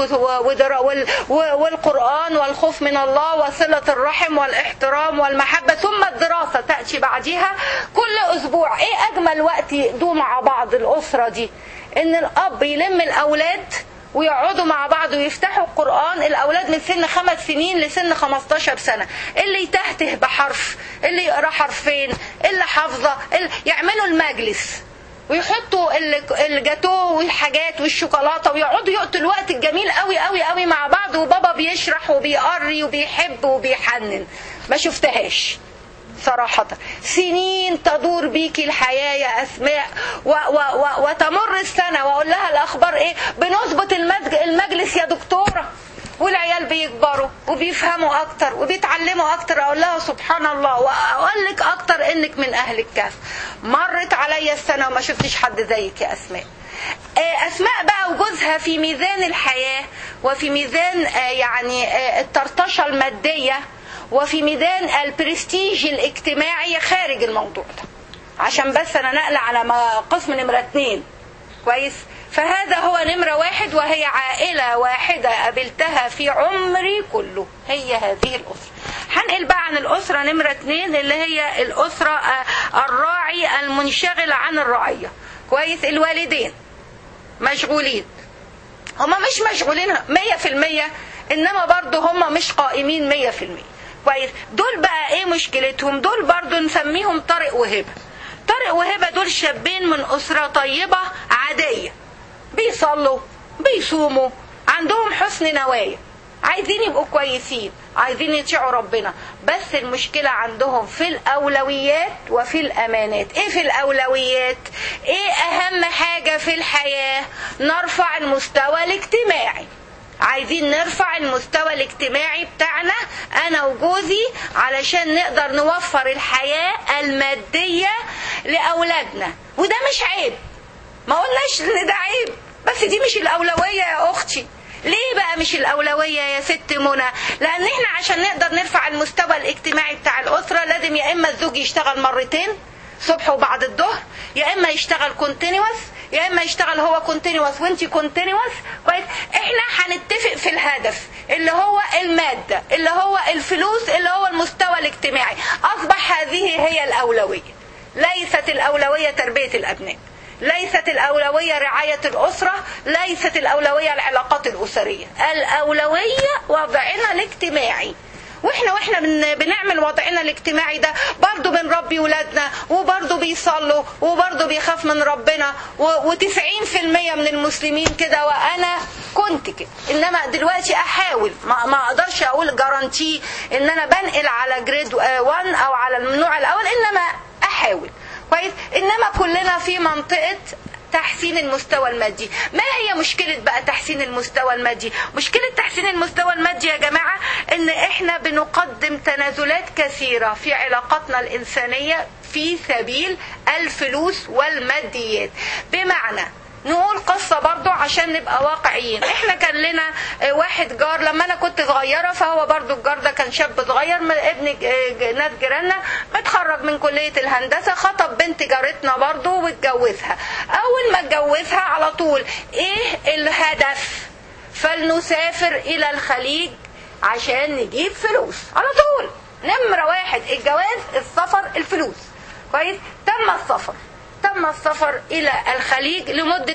والقرآن والخوف من الله وصلة الرحم والاحترام والمحبة، ثم الدراسة تأتي بعدها. كل أسبوع ايه أجمل وقت يقضوا مع بعض الأسرة دي؟ ان الأب يلم الأولاد ويقعدوا مع بعض ويفتحوا القرآن. الأولاد من سن 5 سنين لسن 15 سنة، اللي يتهته بحرف، اللي يقرأ حرفين، اللي حافظة، يعملوا المجلس ويحطوا الجاتو والحاجات والشوكولاتة ويقعدوا يقضوا الوقت الجميل قوي قوي قوي مع بعض، وبابا بيشرح وبيقري وبيحب وبيحنن. ما شفتهاش صراحة. سنين تدور بيكي الحياة يا أسماء، وتمر السنة وأقول لها الأخبار إيه؟ بنظبط المجلس يا دكتورة، والعيال بيكبروا وبيفهموا أكتر وبيتعلموا أكتر. أقول لها سبحان الله، وأقول لك أكتر إنك من أهل الكهف. مرت عليا السنة وما شفتش حد زيك يا أسماء. أسماء بقى وجوزها في ميزان الحياة وفي ميزان يعني الطرطشة المادية وفي ميدان البرستيج الاجتماعي خارج الموضوع ده، عشان بس انا نقلة على قسم نمرة 2 كويس. فهذا هو نمرة 1، وهي عائلة واحدة قابلتها في عمري كله، هي هذه الأسرة. هنقل بقى عن الأسرة نمرة 2 اللي هي الأسرة الراعي المنشغل عن الرعية كويس. الوالدين مشغولين، هما مش مشغولين 100%، انما برضو هما مش قائمين 100% كويس. دول بقى ايه مشكلتهم؟ دول برضو نسميهم طارق وهبة. طارق وهبة دول شابين من أسرة طيبة عادية، بيصلوا بيصوموا، عندهم حسن نوايا، عايزين يبقوا كويسين، عايزين يطيعوا ربنا. بس المشكلة عندهم في الأولويات وفي الأمانات. ايه في الأولويات؟ ايه أهم حاجة في الحياة؟ نرفع المستوى الاجتماعي. عايزين نرفع المستوى الاجتماعي بتاعنا انا وجوزي علشان نقدر نوفر الحياة المادية لأولادنا. وده مش عيب، ما قلناش ان ده عيب، بس دي مش الأولوية يا أختي. ليه بقى مش الأولوية يا ست منى؟ لأن احنا عشان نقدر نرفع المستوى الاجتماعي بتاع الأسرة لازم يا إما الزوج يشتغل مرتين، صبح وبعد الظهر، يا إما يشتغل كونتينيوس، يا إما يشتغل هو كونتينيوس وانتي كونتينيوس كويس. احنا هنتفق في الهدف اللي هو المادة، اللي هو الفلوس، اللي هو المستوى الاجتماعي. أصبح هذه هي الأولوية. ليست الأولوية تربية الأبناء، ليست الأولوية رعاية الأسرة، ليست الأولوية العلاقات الأسرية. الأولوية وضعنا الاجتماعي. واحنا بنعمل وضعنا الاجتماعي ده برضو بنربي ولادنا، وبرضو بيصلوا، وبرضو بيخاف من ربنا، و90% من المسلمين كده، وانا كنت كده. انما دلوقتي احاول، ما اقدرش اقول جارانتي ان انا بنقل على جريد 1 او على النوع الاول، انما احاول كويس. انما كلنا في منطقة تحسين المستوى المادي. ما هي مشكلة بقى تحسين المستوى المادي؟ مشكلة تحسين المستوى المادي يا جماعة ان احنا بنقدم تنازلات كثيرة في علاقاتنا الانسانية في سبيل الفلوس والماديات. بمعنى نقول قصة برضو عشان نبقى واقعيين. احنا كان لنا واحد جار لما انا كنت صغيرة، فهو برضو الجار ده كان شاب صغير، ابن ناس جيراننا، متخرج من كلية الهندسة، خطب بنت جارتنا برضو واتجوزها. اول ما اتجوزها على طول ايه الهدف؟ فلنسافر الى الخليج عشان نجيب فلوس على طول. نمرة 1 الجواز، السفر، الفلوس. كويس. تم السفر الى الخليج لمدة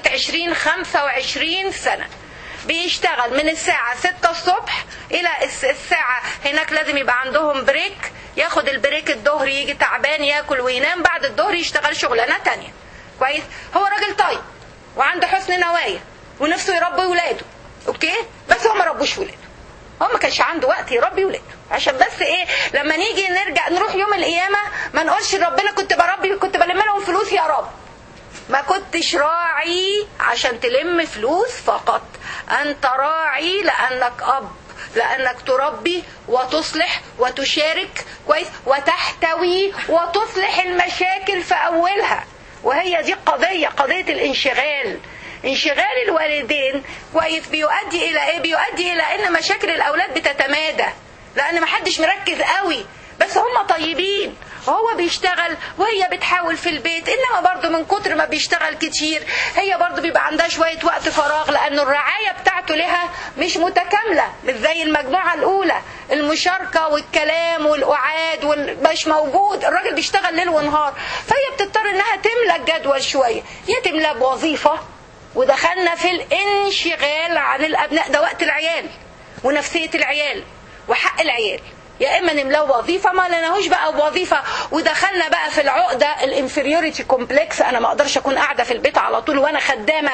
25 سنة. بيشتغل من الساعة 6 الصبح الى الساعة، هناك لازم يبقى عندهم بريك، ياخد البريك الظهر، يجي تعبان ياكل وينام، بعد الظهر يشتغل شغلانة تانية. كويس. هو راجل طيب وعنده حسن نوايا ونفسه يربي ولاده، اوكي، بس هو ما ربوش ولاده، هو ما كانش عنده وقت يربي ولاده، عشان بس ايه لما نيجي نروح يوم القيامة ما نقولش ربنا كنت بربي، كنت بلم لهم فلوس يا رب. ما كنتش راعي عشان تلم فلوس فقط، انت راعي لانك اب، لانك تربي وتصلح وتشارك، كويس، وتحتوي وتصلح المشاكل في اولها. وهي دي قضية الانشغال. انشغال الوالدين، كويس، بيؤدي الى ايه؟ بيؤدي الى ان مشاكل الاولاد بتتمادى، لان محدش مركز قوي، بس هم طيبين، وهو بيشتغل وهي بتحاول في البيت، انما برضو من كتر ما بيشتغل كتير هي برضو بيبقى عندها شوية وقت فراغ، لان الرعاية بتاعته لها مش متكاملة، مش زي المجموعة الاولى، المشاركة والكلام والقعاد مش موجود، الراجل بيشتغل ليل ونهار، فهي بتضطر انها تملى الجدول شوية، يا تملى بوظيفة، ودخلنا في الانشغال عن الابناء، ده وقت العيال ونفسية العيال وحق العيال، يا اما نملاه وظيفه ما لناهوش بقى بوظيفه، ودخلنا بقى في العقده الانفيريوريتي كومبلكس، انا ما اقدرش اكون قاعده في البيت على طول وانا خدامه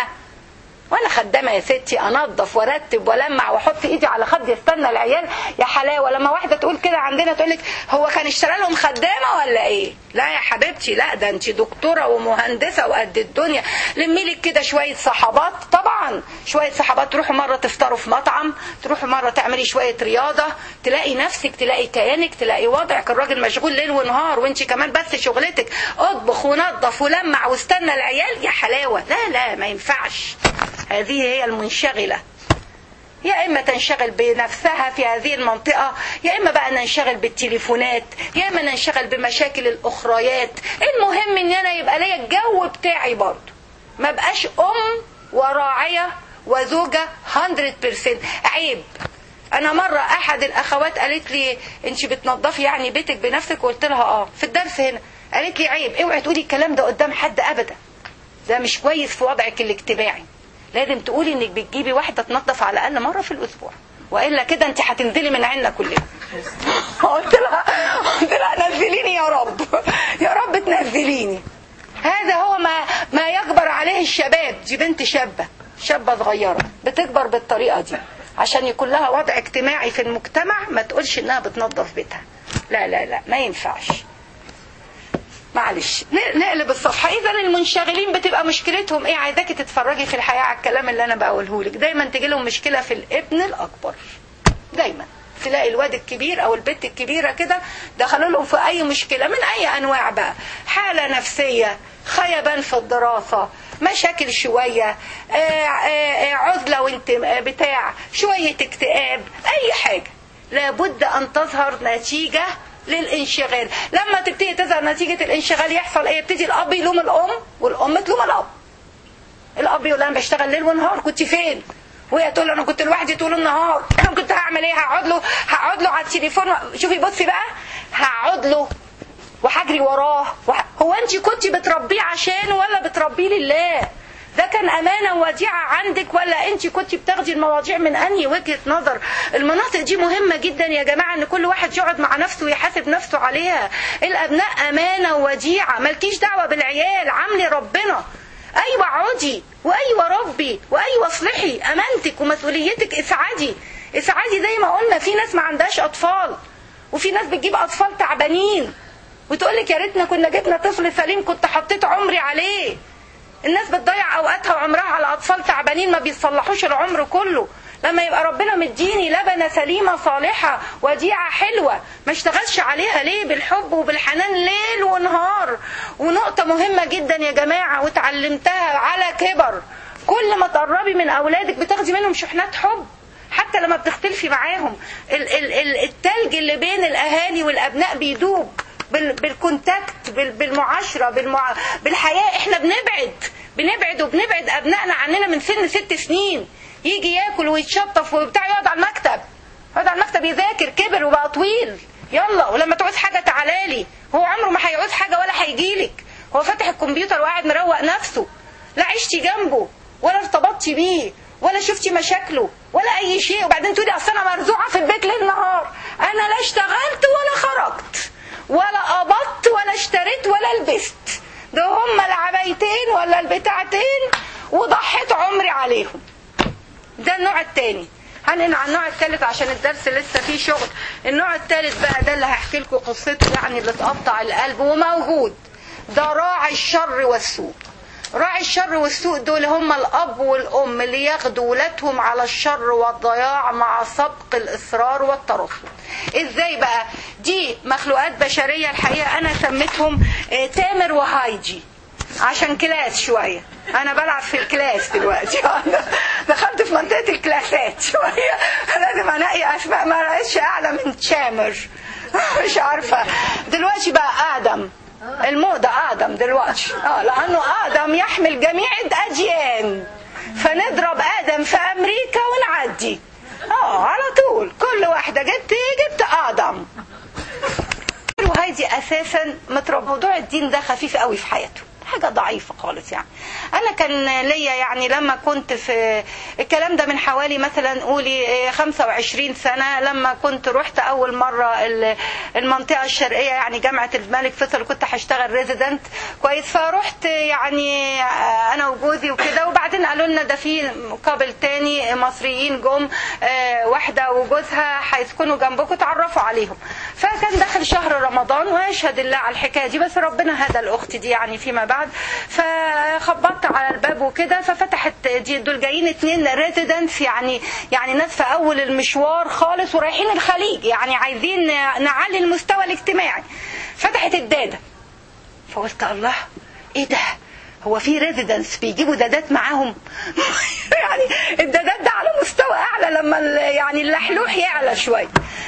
يا ستي، انظف وارتب والمع واحط ايدي على خدي استنى العيال يا حلاوه. لما واحده تقول كده عندنا تقول لك هو كان اشترى لهم خدامه ولا ايه؟ لا يا حبيبتي، لا، ده انت دكتوره ومهندسه وقد الدنيا. لمي لك كده شويه صحابات، طبعا شويه صحابات، تروحوا مره تفطروا في مطعم، تروحوا مره تعملي شويه رياضه، تلاقي نفسك، تلاقي كيانك، تلاقي وضعك. الراجل مشغول ليل ونهار وانت كمان بس شغلتك اطبخ ونظف ولمع واستنى العيال يا حلاوه. لا ما ينفعش. هذه هي المنشغلة، يا إما تنشغل بنفسها في هذه المنطقة، يا إما بقى ننشغل بالتليفونات، يا إما ننشغل بمشاكل الأخريات. المهم إن أنا يبقى ليا الجو بتاعي برضو، ما بقاش وراعية وزوجة 100%. عيب. أنا مرة أحد الأخوات قالت لي أنت بتنظفي يعني بيتك بنفسك؟ قلت لها في الدرس هنا. قالت لي عيب، اوعي تقولي الكلام ده قدام حد أبدا، ده مش كويس في وضعك الاجتماعي، لازم تقولي انك بتجيبي واحدة تنظف على الاقل مرة في الاسبوع، والا كده انت هتنزلي من عنا كلنا. قلت لها نزليني يا رب تنزليني. هذا هو ما يكبر عليه الشباب. دي بنت شابة صغيرة بتكبر بالطريقة دي عشان يكون لها وضع اجتماعي في المجتمع، ما تقولش انها بتنظف بيتها. لا ما ينفعش. معلش نقلب الصفحة. إذا المنشغلين بتبقى مشكلتهم إيه؟ عايزاكي تتفرجي في الحياة على الكلام اللي أنا بقوله لك. دايما تجي لهم مشكلة في الابن الأكبر، دايما تلاقي الواد الكبير أو البنت الكبيرة كده دخلوا لهم في أي مشكلة من أي أنواع بقى، حالة نفسية، خيبان في الدراسة، مشاكل شوية، عزلة وانت بتاع شوية اكتئاب، أي حاجة لابد أن تظهر نتيجة للانشغال. لما تبتدي تظهر نتيجة الانشغال يحصل ايه؟ يبتدي الاب يلوم الام والام تلوم الاب. الاب يقول انا بشتغل ليل ونهار، كنت فين؟ وهي تقول له انا كنت لوحدي طول النهار، انا كنت هعمل ايه؟ هقعد له على التليفون شوفي بصي بقى، هقعد له وهجري وراه. هو انت كنت بتربيه عشانه ولا بتربيه لله؟ ده كان أمانة وديعة عندك ولا أنت كنت بتاخدي المواضيع من أنهي وجهة نظر؟ المناطق دي مهمة جدا يا جماعة، أن كل واحد يقعد مع نفسه ويحاسب نفسه عليها. الأبناء أمانة وديعة، مالكيش دعوة بالعيال، عاملي ربنا. أيوة عودي، وأيوة ربي، وأيوة اصلحي أمانتك ومسؤوليتك، اسعدي زي ما قلنا. في ناس ما عندهاش أطفال، وفي ناس بتجيب أطفال تعبانين وتقولك يا ريتنا كنا جبنا طفل سليم كنت حطيت عمري عليه. الناس بتضيع اوقاتها وعمرها على اطفال تعبانين ما بيصلحوش العمر كله. لما يبقى ربنا مديني لبنه سليمه صالحه وديعه حلوه، ما اشتغلش عليها ليه؟ بالحب وبالحنان ليل ونهار. ونقطه مهمه جدا يا جماعه وتعلمتها على كبر، كل ما تقربي من اولادك بتاخدي منهم شحنات حب، حتى لما بتختلفي معاهم. التلج اللي بين الاهالي والابناء بيدوب بالكونتاكت، بالمعاشرة، بالحياة. احنا بنبعد وبنبعد ابنائنا عننا من سن 6 سنين. يجي ياكل ويتشطف وبتاع، يقعد على المكتب، يقعد على المكتب يذاكر، كبر وبقى طويل، يلا ولما تعوز حاجه تعالالي. هو عمره ما هيعوز حاجه ولا هيجيلك، هو فاتح الكمبيوتر وقاعد مروق نفسه، لا عشتي جنبه ولا ارتبطتي بيه ولا شفتي مشاكله ولا اي شيء. وبعدين تقولي اصل انا مرزوعه في البيت ليل نهار، انا لا اشتغلت ولا خرجت ولا قبضت ولا اشتريت ولا لبست، ده هم العبايتين ولا البتاعتين وضحيت عمري عليهم. ده النوع التاني. هنقل على النوع الثالث عشان الدرس لسه فيه شغل. النوع الثالث بقى ده اللي هحكي لكم قصته، يعني اللي تقطع القلب وموجود، ده راعي الشر والسوء. راعي الشر والسوء دول هم الأب والأم اللي ياخدوا ولادهم على الشر والضياع مع سبق الإصرار والترصد. إزاي بقى؟ دي مخلوقات بشرية الحقيقة أنا سميتهم تامر وهايجي عشان كلاس شوية. أنا بلعب في الكلاس دلوقتي دخلت في منطقة الكلاسات شوية، لازم أنقي أسماء ما رأيتش أعلى من تامر مش عارفة. دلوقتي بقى آدم، الموضة آدم دلوقتي، لأنه آدم يحمل جميع الأديان، فنضرب آدم في أمريكا ونعدي على طول، كل واحدة جبت آدم. وهذه أساسا موضوع الدين ده خفيف قوي في حياته، حاجة ضعيفة خالص. يعني أنا كان ليا يعني لما كنت في الكلام ده من حوالي مثلا قولي 25 سنة، لما كنت رحت أول مرة المنطقة الشرقية يعني جامعة الملك فيصل، كنت هشتغل ريزيدنت كويس. فرحت يعني أنا وجوزي وكده، وبعدين قالوا لنا ده في قابل تاني مصريين جم، واحدة وجوزها هيسكنوا جنبكم تعرفوا عليهم. فكان داخل شهر رمضان ويشهد الله على الحكاية دي، بس ربنا هدى الأخت دي يعني فيما بعد. فخبطت على الباب وكده، ففتحت دول جايين 2 ريزيدنتس، يعني ناس في اول المشوار خالص ورايحين الخليج، يعني عايزين نعلي المستوى الاجتماعي. فتحت الداده، فقلت الله ايه ده، هو في ريزيدنس بيجيبوا دادات معاهم يعني الدادات ده على مستوى اعلى لما يعني اللحلوح يعلى شويه.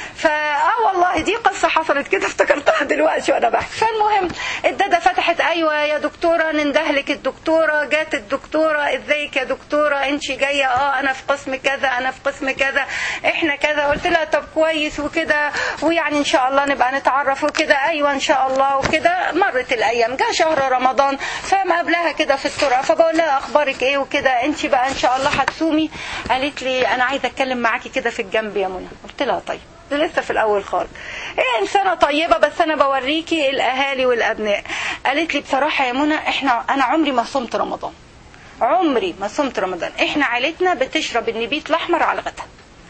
والله دي قصة حصلت كده افتكرتها دلوقتي وانا بحكي. فالمهم الدادة فتحت، ايوه يا دكتورة نندهلك الدكتورة، جات الدكتورة، ازيك يا دكتورة انت جاية؟ انا في قسم كذا، انا في قسم كذا، احنا كذا. قلت لها طب كويس وكده، ويعني ان شاء الله نبقى نتعرف وكده. ايوه ان شاء الله وكده. مرت الايام، جاء شهر رمضان، فمقابلها كده في الطرقة، فبقول لها اخبارك ايه وكده، انت بقى ان شاء الله هتصومي؟ قالت لي انا عايزة اتكلم معاكي كده في الجنب يا منى. قلت لها طيب، لسه في الاول خالص، هي انسانه طيبه بس انا بوريكي الاهالي والابناء. قالت لي بصراحه يا منى انا عمري ما صمت رمضان، عمري ما صمت رمضان. احنا عائلتنا بتشرب النبيت الاحمر على الغداء،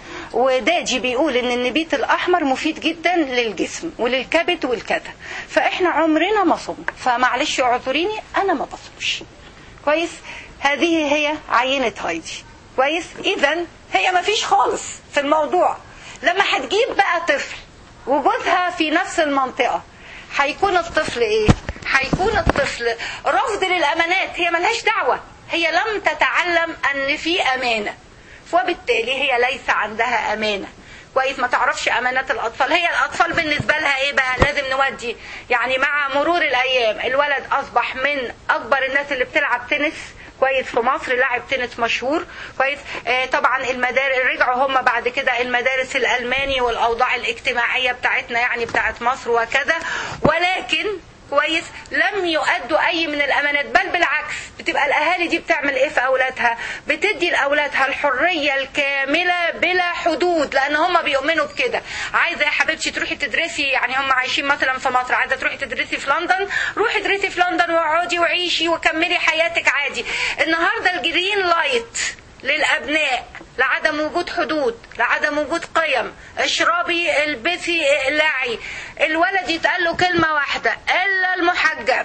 وداجي بيقول ان النبيت الاحمر مفيد جدا للجسم وللكبد والكذا، فاحنا عمرنا ما صمت، فمعلش اعذريني انا ما بصومش. كويس. هذه هي عينه هايدي. كويس. اذا هي ما فيش خالص في الموضوع. لما هتجيب بقى طفل وجوزها في نفس المنطقة، هيكون الطفل ايه؟ هيكون الطفل رفض للأمانات. هي ملهاش دعوة، هي لم تتعلم ان في أمانة، وبالتالي هي ليس عندها أمانة. كويس. ما تعرفش أمانات الأطفال. هي الأطفال بالنسبة لها ايه بقى؟ لازم نودي. يعني مع مرور الأيام الولد أصبح من أكبر الناس اللي بتلعب تنس كويس في مصر، لاعب تنس مشهور. كويس. طبعا المدارس رجعوا هم بعد كده المدارس الألماني والأوضاع الاجتماعية بتاعتنا يعني بتاعت مصر وكذا، ولكن كويس لم يؤدوا اي من الامانات، بل بالعكس بتبقى الاهالي دي بتعمل ايه في اولادها؟ بتدي لاولادها الحريه الكامله بلا حدود، لان هم بيؤمنوا بكده. عايزه يا حبيبتي تروحي تدرسي، يعني هم عايشين مثلا في مصر، عايزه تروحي تدرسي في لندن، روحي ادرسي في لندن واقعدي وعيشي وكملي حياتك عادي. النهارده الجرين لايت للأبناء لعدم وجود حدود، لعدم وجود قيم. اشربي، البسي، اقلعي. الولد يتقال له كلمة واحدة إلا المحجبة،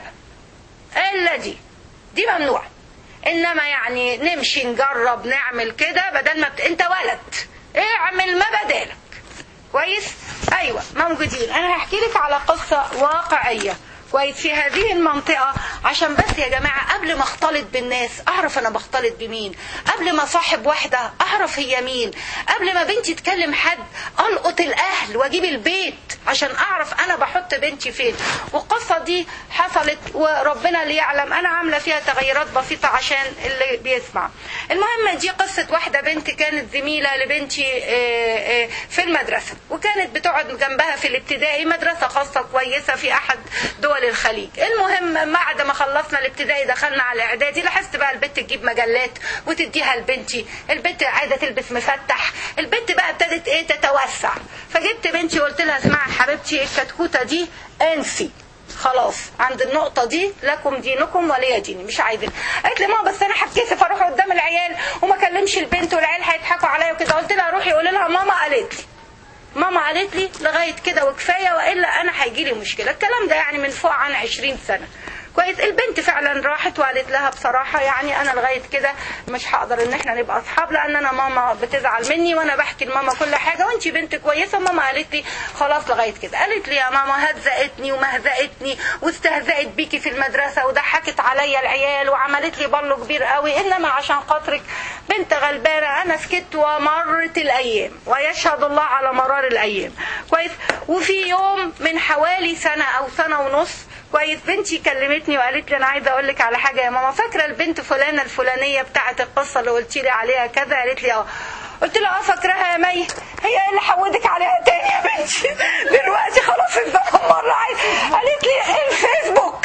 إلا دي ممنوع. إنما يعني نمشي نجرب نعمل كده بدل ما أنت ولد اعمل ما بدالك. كويس. أيوة موجودين. أنا هحكي لك على قصة واقعية كويس في هذه المنطقة، عشان بس يا جماعة قبل ما اختلط بالناس اعرف انا بختلط بمين، قبل ما صاحب واحدة اعرف هي مين، قبل ما بنتي تكلم حد القط الاهل واجيب البيت عشان اعرف انا بحط بنتي فين. والقصة دي حصلت وربنا اللي يعلم، انا عاملة فيها تغيرات بسيطة عشان اللي بيسمع. المهم دي قصة واحدة بنت كانت زميلة لبنتي في المدرسة، وكانت بتقعد جنبها في الابتدائي، مدرسة خاصة كويسة في احد دول الخليج. المهم بعد ما خلصنا الابتدائي دخلنا على الاعدادي، لاحظت بقى البنت تجيب مجلات وتديها لبنتي، البنت عايزة تلبس مفتح، البنت بقى ابتدت تتوسع. فجبت بنتي وقلت لها اسمعي حبيبتي الكتكوتة دي انسي خلاص، عند النقطة دي لكم دينكم ولي ديني، مش عايزين. قالت لي ماما بس انا هتكسف اروح قدام العيال وما اكلمش البنت والعيال هيضحكوا عليا وكده. قلت لها روحي قولي لها ماما قالت لي لغاية كده وكفاية، وإلا أنا هيجي لي مشكلة. الكلام ده يعني من فوق عن 20 سنة. كويس البنت فعلا راحت وقالت لها بصراحة يعني أنا لغاية كده مش هقدر إن احنا نبقى أصحاب، لأن أنا ماما بتزعل مني وأنا بحكي لماما كل حاجة وأنتي بنت كويسة. ماما قالت لي خلاص لغاية كده. قالت لي يا ماما هزقتني ومهزقتني واستهزأت بيكي في المدرسة وضحكت عليا العيال وعملت لي بلو كبير قوي، إنما عشان خاطرك بنت غلبانة أنا سكت ومرت الأيام، ويشهد الله على مرار الأيام. كويس. وفي يوم من حوالي سنة أو سنة ونص كويس بنتي كلمتني وقالت لي انا عايزه اقول لك على حاجه يا ماما، فاكره البنت فلانه الفلانيه بتاعه القصه اللي قلتي لي عليها كذا؟ قالت لي اه. قلت لها فاكراها يا مي؟ هي ايه اللي حودك عليها تاني يا بنتي دلوقتي خلاص الزمن مره عايز. قالت لي الفيسبوك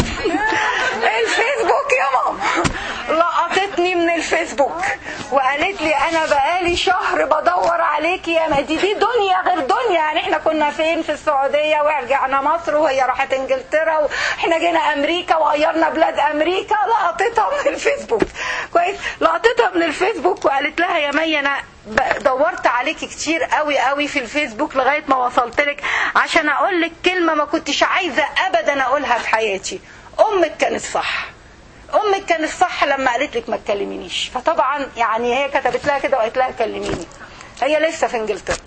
يا ماما. لقطتني من الفيسبوك وقالت لي انا بقالي شهر بدور عليكي يا مي. دي دنيا غير دنيا، يعني احنا كنا فين في السعوديه ورجعنا مصر وهي راحت انجلترا واحنا جينا امريكا وغيرنا بلاد امريكا. لقطتها من الفيسبوك. كويس. لقطتها من الفيسبوك وقالت لها يا مي انا دورت عليكي كتير قوي قوي في الفيسبوك لغايه ما وصلت لك عشان اقول لك كلمه ما كنتش عايزه ابدا اقولها في حياتي. امك كانت صح لما قالت لك ما تكلمينيش. فطبعا يعني هي كتبت لها كده وقالت لها كلميني، هي لسه في انجلترا.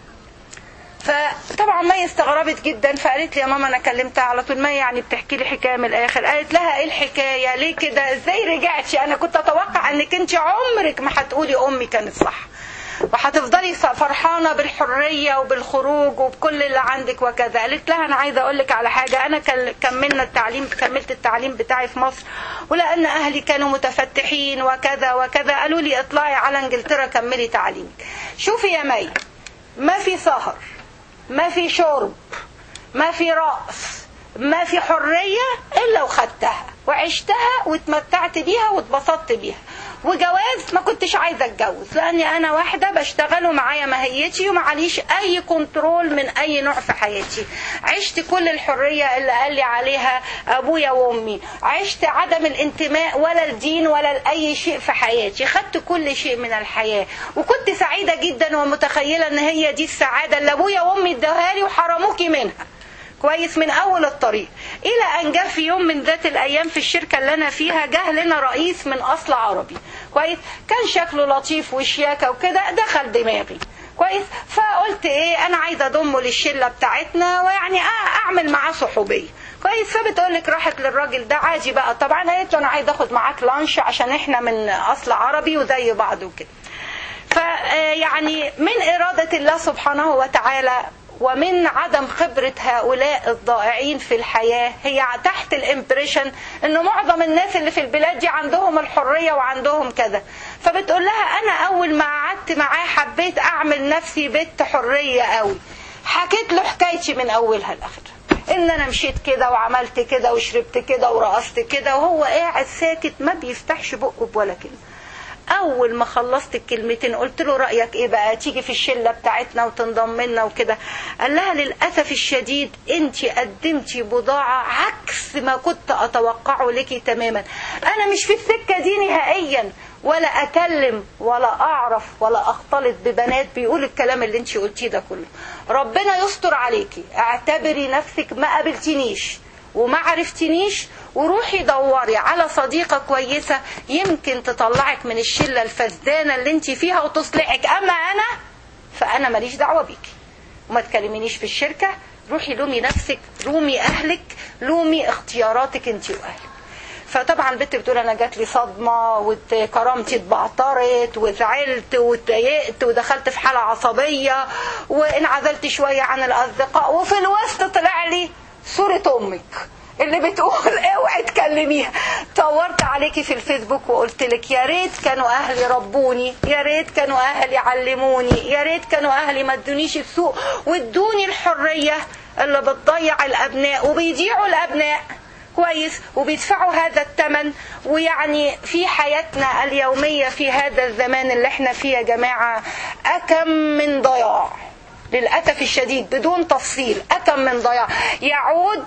فطبعا ما استغربت جدا، فقالت لي يا ماما انا كلمتها على طول. ما يعني بتحكي لي حكايه من الاخر. قالت لها ايه الحكايه؟ ليه كده؟ ازاي رجعتي؟ انا كنت اتوقع انك انت عمرك ما هتقولي امي كانت صح وهتفضلي فرحانه بالحريه وبالخروج وبكل اللي عندك وكذا. قالت لها انا عايزه اقول لك على حاجه، انا كملت التعليم بتاعي في مصر، ولان اهلي كانوا متفتحين وكذا وكذا قالوا لي اطلعي على انجلترا كملي تعليمك. شوفي يا مي، ما في سهر، ما في شرب، ما في رقص، ما في حرية إلا وخدتها وعشتها واتمتعت بيها واتبسطت بيها. وجواز ما كنتش عايزة اتجوز لأني أنا واحدة بشتغل ومعايا ماهيتي ومعليش أي كنترول من أي نوع في حياتي. عشت كل الحرية اللي قال لي عليها أبويا وأمي، عشت عدم الانتماء ولا الدين ولا لأي شيء في حياتي، خدت كل شيء من الحياة وكنت سعيدة جدا ومتخيلة أن هي دي السعادة اللي أبويا وأمي ادوها لي وحرموكي منها. كويس. من اول الطريق الى ان جاء في يوم من ذات الايام في الشركه اللي انا فيها جه لنا رئيس من اصل عربي. كويس. كان شكله لطيف وشياكه وكده، دخل دماغي. كويس. فقلت ايه انا عايزه اضمه للشله بتاعتنا ويعني اعمل معاه صحوبيه. كويس. فبتقول لك راحت للراجل ده عادي بقى طبعا، قالت له انا عايزه اخد معاك لانش عشان احنا من اصل عربي وزي بعض وكده. فيعني من اراده الله سبحانه وتعالى ومن عدم خبرة هؤلاء الضائعين في الحياة، هي تحت الامبريشن انه معظم الناس اللي في البلاد دي عندهم الحرية وعندهم كذا. فبتقول لها انا اول ما قعدت معاه حبيت اعمل نفسي بنت حرية قوي. حكيت له حكايتي من اولها لاخرها، ان انا مشيت كده وعملت كده وشربت كده ورقصت كده، وهو قاعد ساكت ما بيفتحش بقه بولا كلمة. اول ما خلصت الكلمتين قلت له رايك ايه بقى تيجي في الشله بتاعتنا وتنضم لنا وكده؟ قال لها للاسف الشديد انت قدمتي بضاعه عكس ما كنت اتوقعه لك تماما. انا مش في السكه دي نهائيا، ولا اكلم ولا اعرف ولا اختلط ببنات بيقول الكلام اللي انت قلتيه ده كله. ربنا يستر عليكي، اعتبري نفسك ما قابلتنيش وما عرفتنيش، وروحي دوري على صديقة كويسة يمكن تطلعك من الشلة الفسدانة اللي انت فيها وتصلحك. اما انا فانا ماليش دعوة بيكي، وما تكلمينيش في الشركة روحي لومي نفسك، لومي اهلك، لومي اختياراتك انت واهلك. فطبعا البنت بتقول انا جات لي صدمه وكرامتي اتبعترت وزعلت واتضايقت ودخلت في حاله عصبيه وانعزلت شويه عن الاصدقاء، وفي الوسط طلع لي صوره امك اللي بتقول اوعي تكلميها. طورت عليكي في الفيسبوك وقلت لك يا ريت كانوا اهلي ربوني، يا ريت كانوا اهلي علموني، يا ريت كانوا اهلي ما ادونيش السوء وادوني الحريه اللي بتضيع الابناء وبيضيعوا الابناء كويس وبيدفعوا هذا الثمن. ويعني في حياتنا اليومية في هذا الزمان اللي احنا فيه يا جماعة أكم من ضياع للأسف الشديد بدون تفصيل، أكم من ضياع. يعود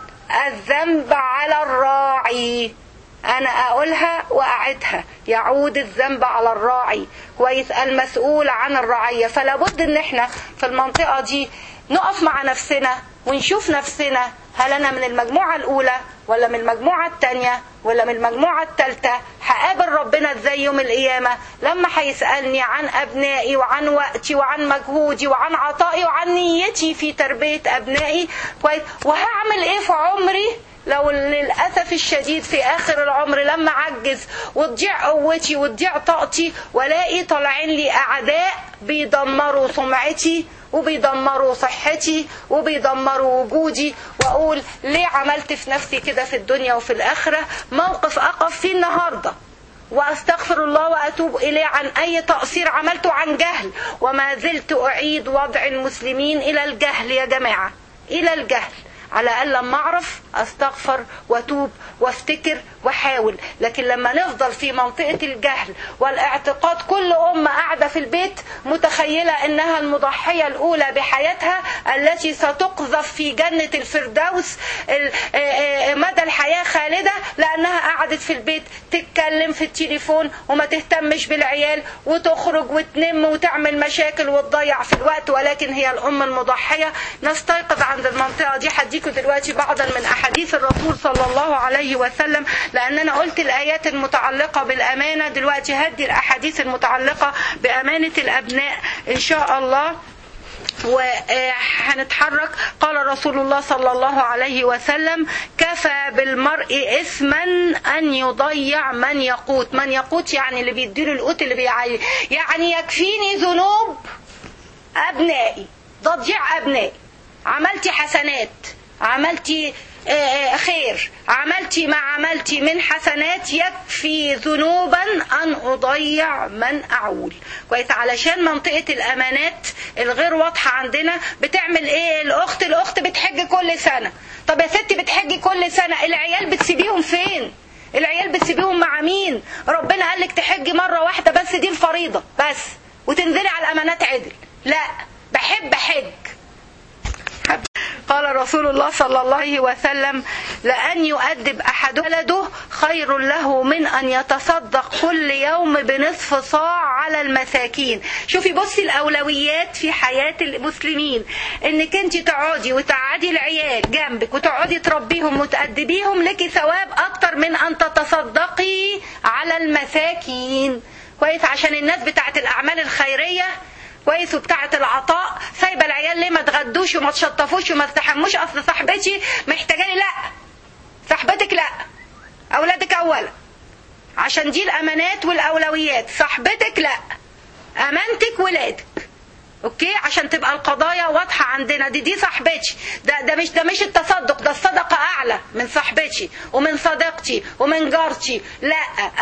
الذنب على الراعي، أنا أقولها وأعدها، يعود الذنب على الراعي كويس المسؤول عن الرعية. فلا بد ان احنا في المنطقة دي نقف مع نفسنا ونشوف نفسنا، هل أنا من المجموعة الأولى ولا من المجموعة الثانية ولا من المجموعة الثالثة؟ هقابل ربنا ازاي يوم القيامة لما هيسألني عن أبنائي وعن وقتي وعن مجهودي وعن عطائي وعن نيتي في تربية أبنائي كويس؟ وهعمل ايه في عمري لو للأسف الشديد في آخر العمر لما عجز وتضيع قوتي وتضيع طاقتي ولاقي طالعين لي أعداء بيدمروا سمعتي وبيدمروا صحتي وبيدمروا وجودي، وأقول ليه عملت في نفسي كده في الدنيا وفي الآخرة؟ موقف أقف فيه النهاردة وأستغفر الله وأتوب إليه عن أي تقصير عملته عن جهل، وما زلت أعيد وضع المسلمين إلى الجهل يا جماعة، إلى الجهل، على الأقل لما أعرف أستغفر وأتوب وافتكر وحاول. لكن لما نفضل في منطقة الجهل والاعتقاد، كل أمة قاعدة في البيت متخيلة أنها المضحية الأولى بحياتها التي ستقذف في جنة الفردوس مدى الحياة خالدة، لأنها قعدت في البيت تتكلم في التليفون وما تهتمش بالعيال وتخرج وتنم وتعمل مشاكل وتضيع في الوقت، ولكن هي الأم المضحية. نستيقظ عند المنطقة دي. هديكم دلوقتي بعضا من أحاديث الرسول صلى الله عليه وسلم، لأن أنا قلت الآيات المتعلقة بالأمانة، دلوقتي هدي الأحاديث المتعلقة بأمانة الأبناء إن شاء الله. وهنتحرك. قال رسول الله صلى الله عليه وسلم: كفى بالمرء إثما أن يضيع من يقوت. من يقوت يعني اللي بيديله القوت، اللي بيعين. يعني يكفيني ذنوب أبنائي، تضييع أبنائي. عملتي حسنات، عملتي خير، عملتي ما عملتي من حسنات، يكفي ذنوبا أن أضيع من أعول. كويس؟ علشان منطقة الأمانات الغير واضحة عندنا. بتعمل إيه الأخت بتحج كل سنة. طب يا ستي بتحجي كل سنة، العيال بتسيبيهم فين؟ العيال بتسيبيهم مع مين؟ ربنا قالك تحجي مرة واحدة بس، دي الفريضة بس، وتنزلي على الأمانات عدل. لا، بحب حج. قال رسول الله صلى الله عليه وسلم: لأن يؤدب أحد ولده خير له من أن يتصدق كل يوم بنصف صاع على المساكين. شوفي بصي الأولويات في حياة المسلمين، إنك أنت تقعدي وتقعدي العيال جنبك وتقعدي تربيهم وتأدبيهم، لك ثواب أكتر من أن تتصدقي على المساكين. كويس؟ عشان الناس بتاعت الأعمال الخيرية كويس وبتاعة العطاء سايبه العيال ليه ما تغدوش وما تشطفوش وما تستحموش، اصل صاحبتي محتاجاني. لا، صاحبتك لا، اولادك اولا، عشان دي الامانات والاولويات. صاحبتك لا، امانتك ولادك. اوكي؟ عشان تبقى القضايا واضحه عندنا. دي صاحبتي، ده مش التصدق، ده الصدقه اعلى من صاحبتي ومن صديقتي ومن جارتي. لا،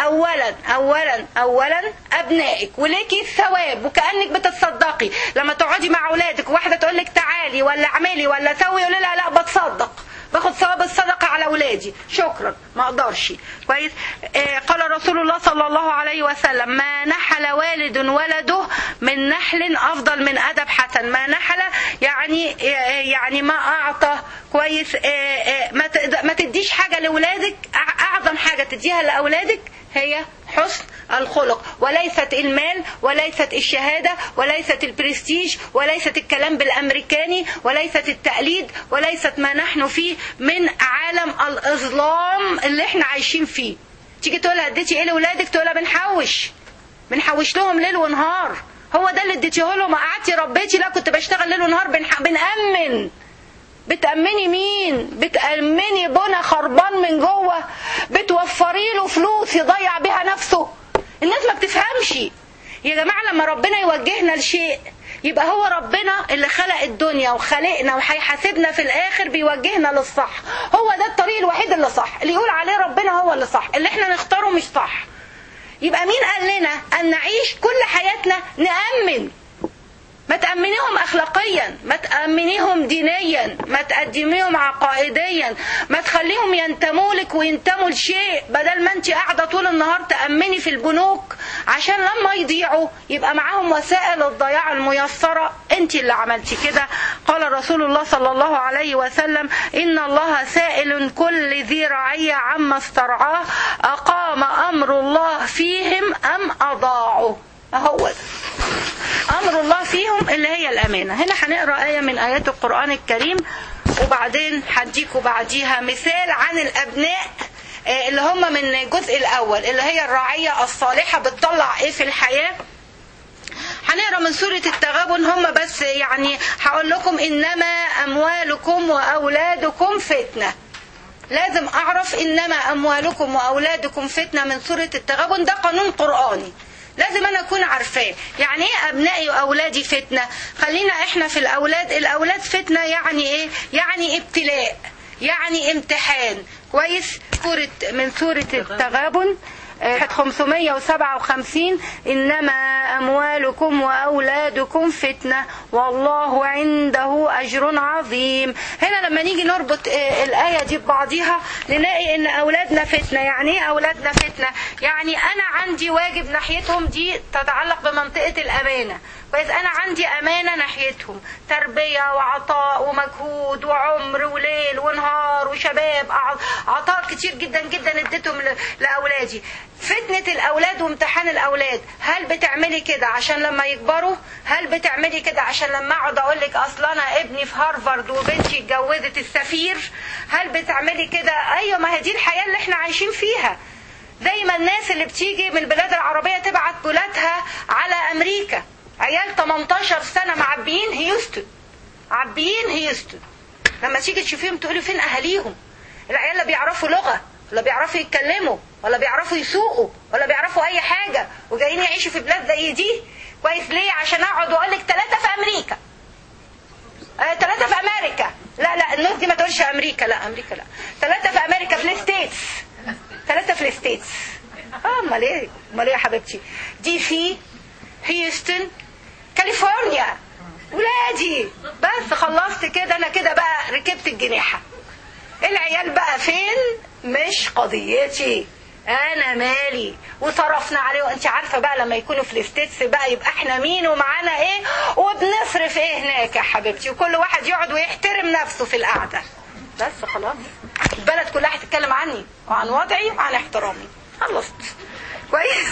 اولا ابنائك، وليكي الثواب وكانك بتتصدقي. لما تقعدي مع اولادك وواحده تقول لك تعالي ولا اعملي ولا سوي، يقول لها لا بتصدق، باخد ثواب الصدقه على اولادي، شكرا ما اقدرش. كويس؟ قال رسول الله صلى الله عليه وسلم: ما نحل والد ولده من نحل افضل من ادب حسن. ما نحل يعني ما اعطى. كويس؟ ما تديش حاجه لاولادك، اعظم حاجه تديها لاولادك هي حسن الخلق، وليست المال، وليست الشهادة، وليست البرستيج، وليست الكلام بالأمريكاني، وليست التقليد، وليست ما نحن فيه من عالم الإظلام اللي احنا عايشين فيه. تيجي تقولها اديتي ايه لأولادك؟ تقولها بنحوش لهم ليل ونهار. هو ده اللي اديتيه لهم؟ قعدتي ربيتي؟ لا، كنت بشتغل ليل ونهار. بنأمن بتأمني مين؟ بتأمني بنا خربان من جوه، بتوفري له فلوس يضيع بها نفسه. الناس ما بتفهمش يا جماعة. لما ربنا يوجهنا لشيء يبقى هو ربنا اللي خلق الدنيا وخلقنا وهيحاسبنا في الآخر، بيوجهنا للصح. هو ده الطريق الوحيد اللي صح، اللي يقول عليه ربنا هو اللي صح، اللي احنا نختاره مش صح. يبقى مين قال لنا أن نعيش كل حياتنا نأمن؟ ما تأمنيهم أخلاقيا، ما تأمنيهم دينيا، ما تقدميهم عقائديا، ما تخليهم ينتموا لك وينتموا لشيء، بدل ما انت قاعدة طول النهار تأمني في البنوك عشان لما يضيعوا يبقى معاهم وسائل الضياع الميسرة. انت اللي عملتي كده. قال رسول الله صلى الله عليه وسلم: إن الله سائل كل ذي رعية عما استرعاه، أقام أمر الله فيهم أم أضاعوا. أهو أمر الله فيهم اللي هي الأمانة. هنا هنقرأ آية من آيات القرآن الكريم، وبعدين هديكوا بعديها مثال عن الأبناء اللي هم من الجزء الأول اللي هي الرعية الصالحة بتطلع إيه في الحياة. هنقرأ من سورة التغابن هم بس، يعني هقول لكم: إنما أموالكم وأولادكم فتنة. لازم أعرف إنما أموالكم وأولادكم فتنة من سورة التغابن، ده قانون قرآني لازم أنا أكون عارفاه. يعني إيه أبنائي وأولادي فتنة؟ خلينا إحنا في الأولاد. الأولاد فتنة يعني إيه؟ يعني ابتلاء، يعني امتحان. كويس؟ من سورة التغابن 557: إنما أموالكم وأولادكم فتنة والله عنده أجر عظيم. هنا لما نيجي نربط الآية دي ببعضها نلاقي إن أولادنا فتنة. يعني إيه أولادنا فتنة؟ يعني أنا عندي واجب ناحيتهم، دي تتعلق بمنطقة الأمانة. كويس؟ أنا عندي أمانة ناحيتهم، تربية وعطاء ومجهود وعمر وليل ونهار وشباب، عطاء كتير جدا جدا اديتهم لأولادي. فتنة الأولاد وامتحان الأولاد: هل بتعملي كده عشان لما يكبروا؟ هل بتعملي كده عشان لما اقعد اقول لك اصل انا ابني في هارفارد وبنتي اتجوزت السفير؟ هل بتعملي كده؟ ايوه، ما هي دي الحياة اللي احنا عايشين فيها. زي ما الناس اللي بتيجي من البلاد العربية تبعت ولادها على أمريكا، عيال 18 سنة معبيين هيوستن، عبيين هيوستن، لما تيجي تشوفيهم تقولي فين أهاليهم؟ العيال لا بيعرفوا لغة ولا بيعرفوا يتكلموا ولا بيعرفوا يسوقوا ولا بيعرفوا أي حاجة، وجايين يعيشوا في بلاد زي دي. كويس؟ ليه؟ عشان أقعد وأقول لك 3 في أمريكا، 3 في أمريكا. لا الناس دي ما تقولش أمريكا، لا أمريكا لا، 3 في أمريكا، في الستيتس، 3 في الستيتس. امال ايه؟ امال ايه يا حبيبتي؟ دي سي، هيوستن، كاليفورنيا. ولادي بس خلصت كده، انا كده بقى ركبت الجنيحة. العيال بقى فين؟ مش قضيتي، انا مالي. وصرفنا عليه، وانت عارفة بقى لما يكونوا في الستيتس بقى يبقى احنا مين ومعانا ايه وبنصرف ايه هناك يا حبيبتي، وكل واحد يقعد ويحترم نفسه في القعدة. بس خلاص، البلد كلها هتتكلم عني وعن وضعي وعن احترامي. خلصت. كويس؟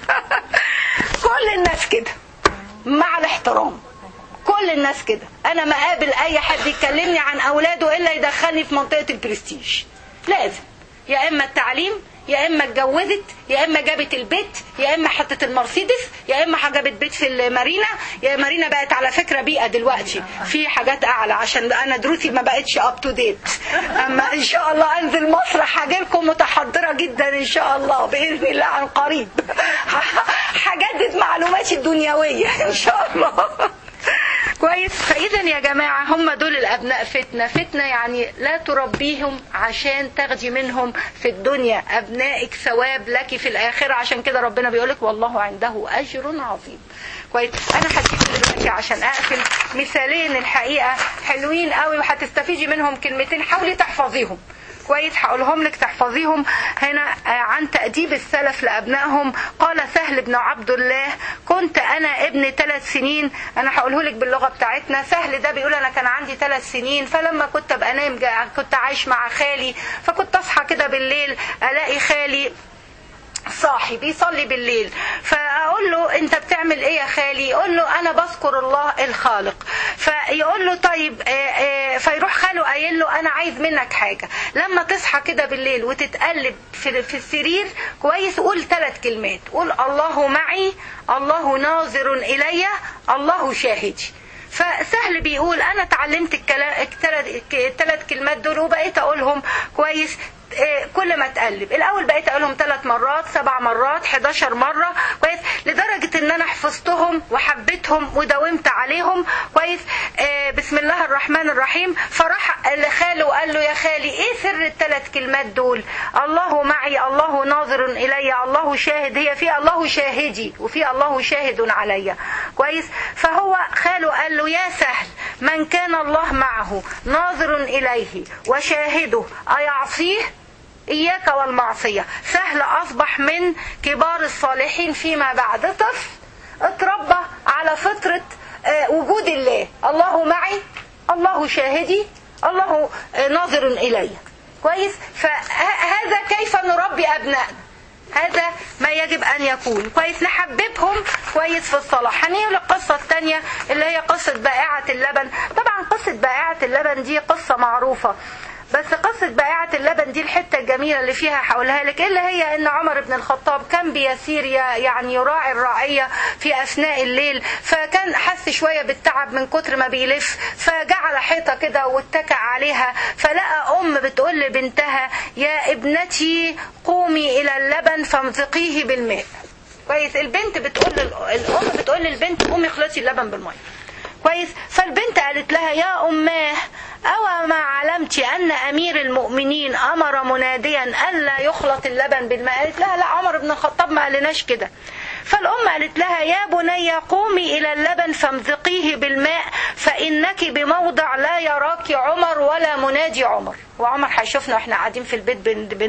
كل الناس كده مع الاحترام، كل الناس كده. انا ما قابل اي حد يكلمني عن اولاده الا يدخلني في منطقة البرستيج. لازم يا اما التعليم، يا اما اتجوزت، يا اما جابت البيت، يا اما حطت المرسيدس، يا اما جابت بيت في المارينا. يا مارينا بقت على فكرة بيئة دلوقتي، في حاجات اعلى عشان انا دروسي ما بقتش اب تو ديت. اما ان شاء الله انزل مصر هاجيلكم متحضرة جدا ان شاء الله باذن الله عن قريب. هجدد معلوماتي الدنيوية ان شاء الله. كويس؟ فإذا يا جماعة هم دول الأبناء فتنة. فتنة يعني لا تربيهم عشان تاخدي منهم في الدنيا، أبنائك ثواب لك في الآخرة. عشان كده ربنا بيقولك والله عنده أجر عظيم. كويس؟ أنا هديكم دلوقتي عشان أقفل مثالين الحقيقة حلوين قوي وهتستفيدي منهم كلمتين، حاولي تحفظيهم. كويس؟ هقولهم لك تحفظيهم. هنا عن تأديب السلف لأبنائهم. قال سهل بن عبد الله: كنت أنا ابن 3 سنين. أنا هقوله لك باللغة بتاعتنا. سهل ده بيقول أنا كان عندي 3 سنين، فلما كنت أبقى نايم كنت عايش مع خالي، فكنت أصحى كده بالليل ألاقي خالي صاحي بيصلي بالليل، فأقول له أنت بتعمل إيه يا خالي؟ يقول له أنا بذكر الله الخالق. فيقول له طيب، فيروح خاله قايل له أنا عايز منك حاجة، لما تصحى كده بالليل وتتقلب في السرير كويس، قول 3 كلمات، قول الله معي، الله ناظر إلي، الله شاهدي. فسهل بيقول انا اتعلمت الثلاث كلمات دول وبقيت اقولهم كويس. كل ما تقلب الاول بقيت اقولهم 3 مرات 7 مرات 11 مرة كويس، لدرجة ان انا حفظتهم وحبيتهم وداومت عليهم كويس. بسم الله الرحمن الرحيم. فراح لخاله وقال له يا خالي ايه سر ال3 كلمات دول؟ الله معي، الله ناظر الي، الله شاهد. هي في الله شاهدي وفي الله شاهد علي كويس. فهو خاله قال له يا سهل، من كان الله معه ناظر اليه وشاهده ايعصيه؟ إياك والمعصية. سهل أصبح من كبار الصالحين فيما بعد، طفل اتربى على فطرة وجود الله، الله معي، الله شاهدي، الله ناظر إلي كويس. فهذا كيف نربي أبنائنا، هذا ما يجب أن يكون كويس. نحببهم كويس في الصلاة. هنيجي للقصة الثانية اللي هي قصة بائعة اللبن. طبعا قصة بائعة اللبن دي قصة معروفة، بس قصة بائعة اللبن دي الحتة الجميلة اللي فيها هقولها لك، اللي هي ان عمر بن الخطاب كان بيسير يعني يراعي الرعية في اثناء الليل، فكان حس شوية بالتعب من كتر ما بيلف، فجعل حيطة كده واتكأ عليها، فلقى ام بتقول لبنتها يا ابنتي قومي الى اللبن فامزقيه بالماء كويس. البنت الام بتقول للبنت قومي اخلطي اللبن بالماء كويس. فالبنت قالت لها يا أماه أو ما علمت أن أمير المؤمنين أمر مناديا ألا يخلط اللبن بالماء؟ قالت لها لا، عمر بن الخطاب ما قالناش كده. فالأم قالت لها يا بني قومي إلى اللبن فامزقيه بالماء فإنك بموضع لا يراك عمر ولا منادي عمر. وعمر هيشوفنا واحنا قاعدين في البيت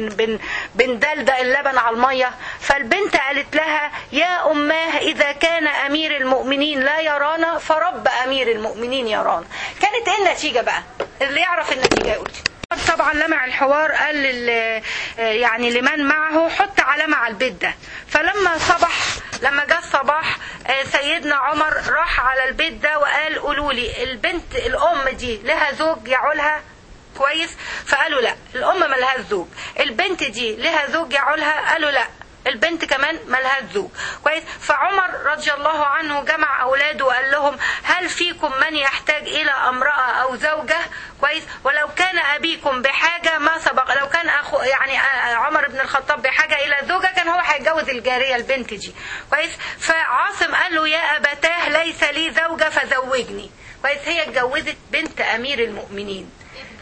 بندلدق اللبن على المية. فالبنت قالت لها يا أماه إذا كان أمير المؤمنين لا يرانا فرب أمير المؤمنين يرانا. كانت ايه النتيجة بقى؟ اللي يعرف النتيجة يقول. طبعا لمع الحوار قال يعني لمن معه حط علامة على البيت ده. فلما لما جاء الصباح سيدنا عمر راح على البيت ده وقال قولوا لي البنت الأم دي لها زوج يعولها كويس؟ فقالوا لا، الأم ملهاش زوج. البنت دي لها زوج يعولها؟ قالوا لا، البنت كمان ملهاش زوج كويس. فعمر رضي الله عنه جمع أولاده وقال لهم هل فيكم من يحتاج إلى امرأة أو زوجة كويس؟ ولو كان أبيكم بحاجة ما سبق، لو كان يعني عمر بن الخطاب بحاجة إلى زوجة كان هو هيتجوز الجارية البنت دي كويس. فعاصم قال له يا أبتاه ليس لي زوجة فزوجني كويس. هي اتجوزت بنت أمير المؤمنين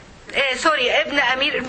ابن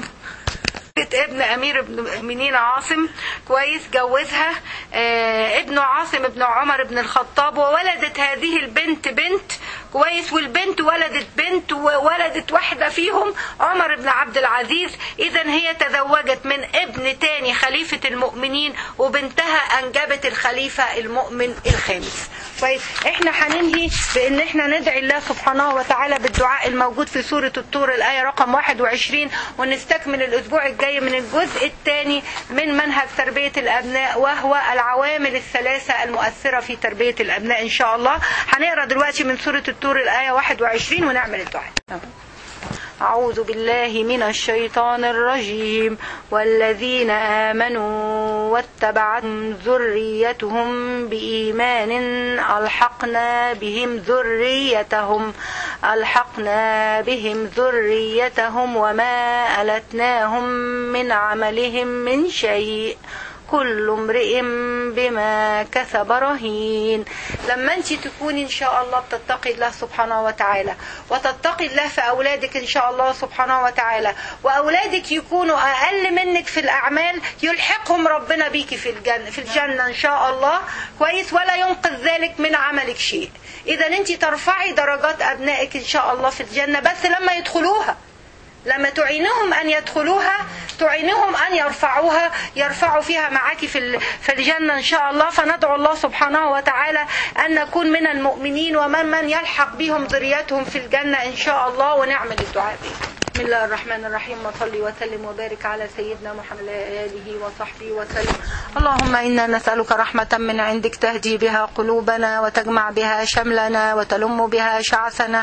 أمير المؤمنين عاصم كويس. جوزها ابن عاصم ابن عمر بن الخطاب، وولدت هذه البنت بنت كويس، والبنت ولدت بنت وولدت واحدة فيهم عمر بن عبد العزيز. إذا هي تزوجت من ابن تاني خليفة المؤمنين، وبنتها أنجبت الخليفة المؤمن الخامس كويس. احنا هننهي بان احنا ندعي الله سبحانه وتعالى بالدعاء الموجود في سورة الطور الآية رقم 21، ونستكمل الأسبوع الجاي من الجزء الثاني من منهج تربية الأبناء، وهو العوامل الثلاثة المؤثرة في تربية الأبناء إن شاء الله. هنقرأ دلوقتي من سورة الطور الآية 21 ونعمل الدعاء. أعوذ بالله من الشيطان الرجيم. والذين آمنوا واتبعتهم ذريتهم بإيمان ألحقنا بهم ذريتهم وما ألتناهم من عملهم من شيء كل امرئ بما كسب رهين. لما انت تكوني ان شاء الله بتتقي الله سبحانه وتعالى وتتقي الله في اولادك ان شاء الله سبحانه وتعالى، واولادك يكونوا اقل منك في الاعمال، يلحقهم ربنا بيكي في الجنة ان شاء الله كويس، ولا ينقذ ذلك من عملك شيء. اذا انت ترفعي درجات ابنائك ان شاء الله في الجنة، بس لما يدخلوها، لما تعينهم أن يدخلوها، تعينهم أن يرفعوا فيها معاك في الجنة إن شاء الله. فندعو الله سبحانه وتعالى أن نكون من المؤمنين ومن يلحق بهم ذريتهم في الجنة إن شاء الله، ونعمل الدعاء به. بسم الله الرحمن الرحيم. وصلي وسلم وبارك على سيدنا محمد آله وصحبه وسلم. اللهم إنا نسألك رحمة من عندك تهدي بها قلوبنا وتجمع بها شملنا وتلم بها شعثنا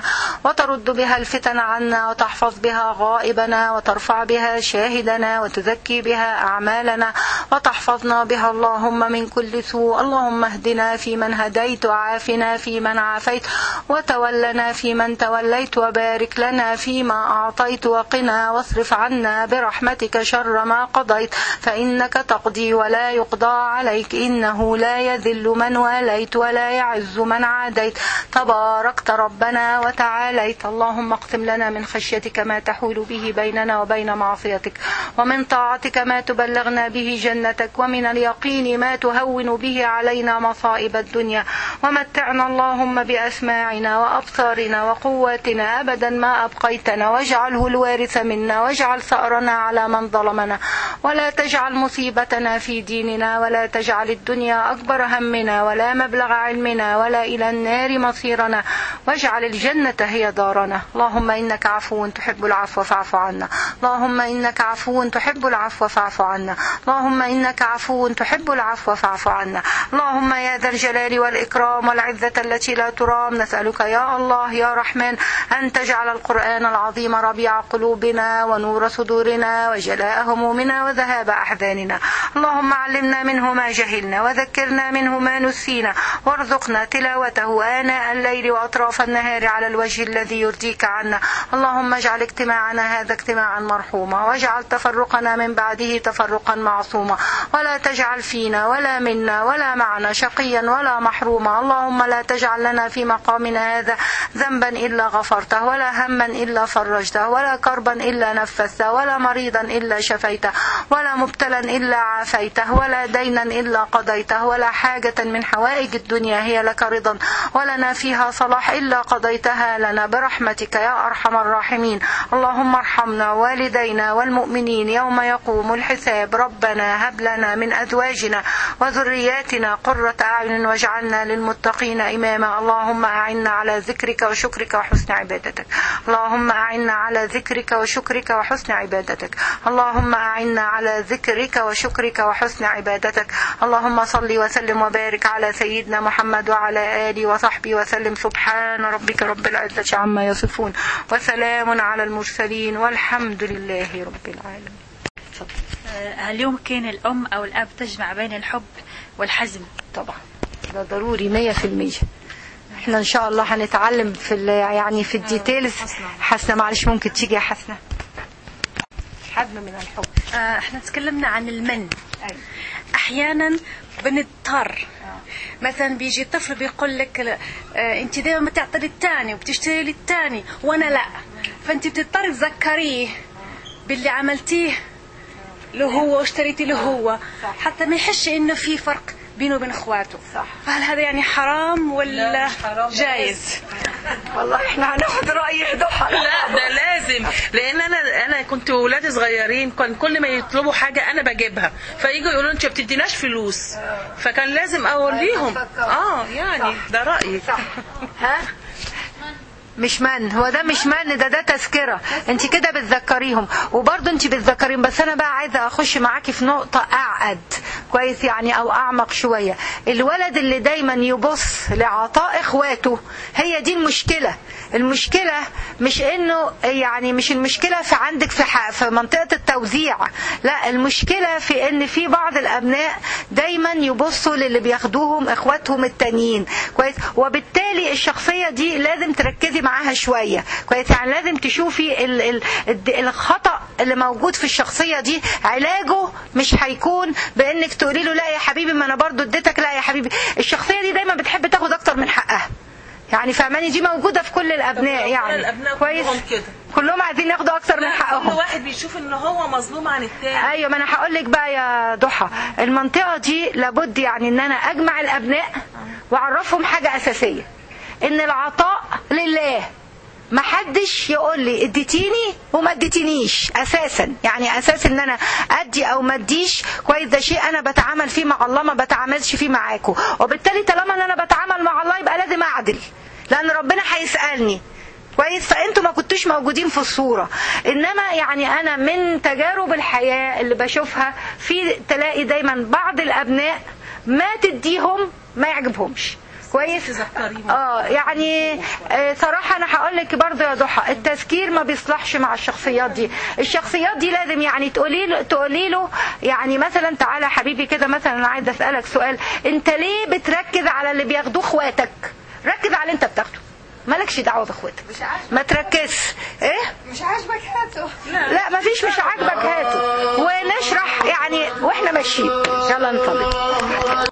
وترد بها الفتن عنا، وتحفظ بها غائبنا، وترفع بها شاهدنا، وتزكي بها أعمالنا، وتحفظنا بها اللهم من كل سوء. اللهم اهدنا فيمن هديت، وعافنا فيمن عافيت، وتولنا فيمن توليت، وبارك لنا فيما أعطيت، وقنا واصرف عنا برحمتك شر ما قضيت، فإنك تقضي ولا يقضى عليك، إنه لا يذل من واليت ولا يعز من عاديت، تباركت ربنا وتعاليت. اللهم اقسم لنا من خشيتك ما تحول به بيننا وبين معصيتك، ومن طاعتك ما تبلغنا به جنتك، ومن اليقين ما تهون به علينا مصائب الدنيا، ومتعنا اللهم بأسماعنا وأبصارنا وقواتنا أبدا ما أبقيتنا، واجعله الوارث منا، واجعل ثأرنا على من ظلمنا، ولا تجعل مصيبتنا في ديننا، ولا تجعل الدنيا أكبر همنا ولا مبلغ علمنا ولا إلى النار مصيرنا، واجعل الجنة هي دارنا. اللهم إنك عفو تحب العفو فاعف عنا، اللهم إنك عفو تحب العفو فاعف عنا، اللهم إنك عفو تحب العفو فاعف عنا. اللهم يا ذا الجلال والإكرام والعزة التي لا ترام، نسألك يا الله يا رحمن أن تجعل القرآن العظيم ربيع قلوبنا ونور صدورنا وجلاء همومنا وذهاب أحزاننا. اللهم علمنا منه ما جهلنا، وذكرنا منه ما نسينا، وارزقنا تلاوته آناء الليل وأطراف النهار على الوجه الذي يرضيك عنا. اللهم اجعل اجتماعنا هذا اجتماعا مرحوما، واجعل تفرقنا من بعده تفرقا معصوما، ولا تجعل فينا ولا منا ولا معنا شقيا ولا محروما. اللهم لا تجعل لنا في مقامنا هذا ذنبا إلا غفرته، ولا هما إلا فرجته، ولا كربا إلا نفسته، ولا مريضا إلا شفيته، ولا مبتلا إلا عافيته، ولا دينا إلا قضيته، ولا حاجة من حوائج الدنيا هي لك رضا ولنا فيها صلاح إلا قضيتها لنا برحمتك يا أرحم الراحمين. اللهم ارحمنا والدينا والمؤمنين يوم يقوم الحساب. ربنا هب لنا من أزواجنا وذرياتنا قرة أعين واجعلنا للمتقين إماما. اللهم أعنا على ذكرك وشكرك وحسن عبادتك، اللهم أعنا على ذكرك وشكرك وحسن عبادتك، اللهم أعنا على ذكرك وشكرك وحسن عبادتك. اللهم صل وسلم وبارك على سيدنا محمد وعلى آله وصحبه وسلم. سبحان ربك رب العزة عما يصفون، وسلام على المرسلين، والحمد لله رب العالمين. هل يمكن الأم أو الأب تجمع بين الحب والحزم؟ طبعا ده ضروري 100%. احنا ان شاء الله هنتعلم في يعني في الديتيلز. حسنة معلش ممكن تيجي يا حسنة. حزم من الحب. احنا تكلمنا عن المن. احيانا بنضطر مثلا بيجي طفل بيقول لك انت دايما بتعطي للتاني وبتشتري للتاني وانا لا، فانت بتضطر تذكريه باللي عملتيه له هو واشتريتي له هو حتى ما يحش انه في فرق بينه وبين اخواته. صح. فهل هذا يعني حرام ولا جايز؟ والله احنا هناخد رأي ضحى. لا ده لازم، لان انا كنت ولادي صغيرين كان كل ما يطلبوا حاجه انا بجيبها، فييجوا يقولوا انت ما بتديناش فلوس، فكان لازم اوريهم. يعني ده رأيي. صح. ها مش من، هو ده مش من، ده تذكرة. انت كده بتذكريهم وبرضه انت بتذكريهم. بس انا بقى عايزة اخش معاكي في نقطة اعقد كويس يعني او اعمق شوية. الولد اللي دايما يبص لعطاء اخواته، هي دي المشكلة. المشكلة مش انه يعني مش المشكلة في عندك في منطقة التوزيع، لا المشكلة في ان في بعض الابناء دايما يبصوا للي بياخدوهم اخواتهم التانيين كويس، وبالتالي الشخصية دي لازم تركزي معاها شوية كويس. يعني لازم تشوفي الخطأ اللي موجود في الشخصية دي، علاجه مش هيكون بانك تقولي له لا يا حبيبي ما انا برضو اديتك، لا يا حبيبي. الشخصية دي دايما بتحب تاخد اكتر من حقها، يعني فهماني؟ دي موجودة في كل الابناء يعني الابناء كويس كده. كلهم عايزين ياخدوا اكتر من حقهم. كل واحد بيشوف ان هو مظلوم عن التاني. ايوه ما انا هقول لك بقى يا ضحى، المنطقة دي لابد يعني ان انا اجمع الابناء واعرفهم حاجة اساسية، ان العطاء لله. ما حدش يقول لي اديتيني وما اديتينيش اساسا، يعني اساس ان انا ادي او ما اديش كويس ده شيء انا بتعامل فيه مع الله، ما بتعاملش فيه معاكم. وبالتالي طالما ان انا بتعامل مع الله يبقى لازم اعدل، لان ربنا هيسالني كويس. فانتوا ما كنتوش موجودين في الصورة. انما يعني انا من تجارب الحياة اللي بشوفها، في تلاقي دايما بعض الابناء ما تديهم ما يعجبهمش كويس. تذكريهم. يعني صراحه انا هقول لك برضه يا ضحى، التذكير ما بيصلحش مع الشخصيات دي. الشخصيات دي لازم يعني تقولي له يعني مثلا تعالى حبيبي كده، مثلا انا عايزه اسالك سؤال، انت ليه بتركز على اللي بياخدوه اخواتك؟ ركز على اللي انت بتاخده، مالكش دعوه باخواتك، ما تركزش. ايه مش عاجبك هاته. لا مفيش مش عاجبك هاته، ونشرح يعني واحنا ماشيين. يلا نطلع.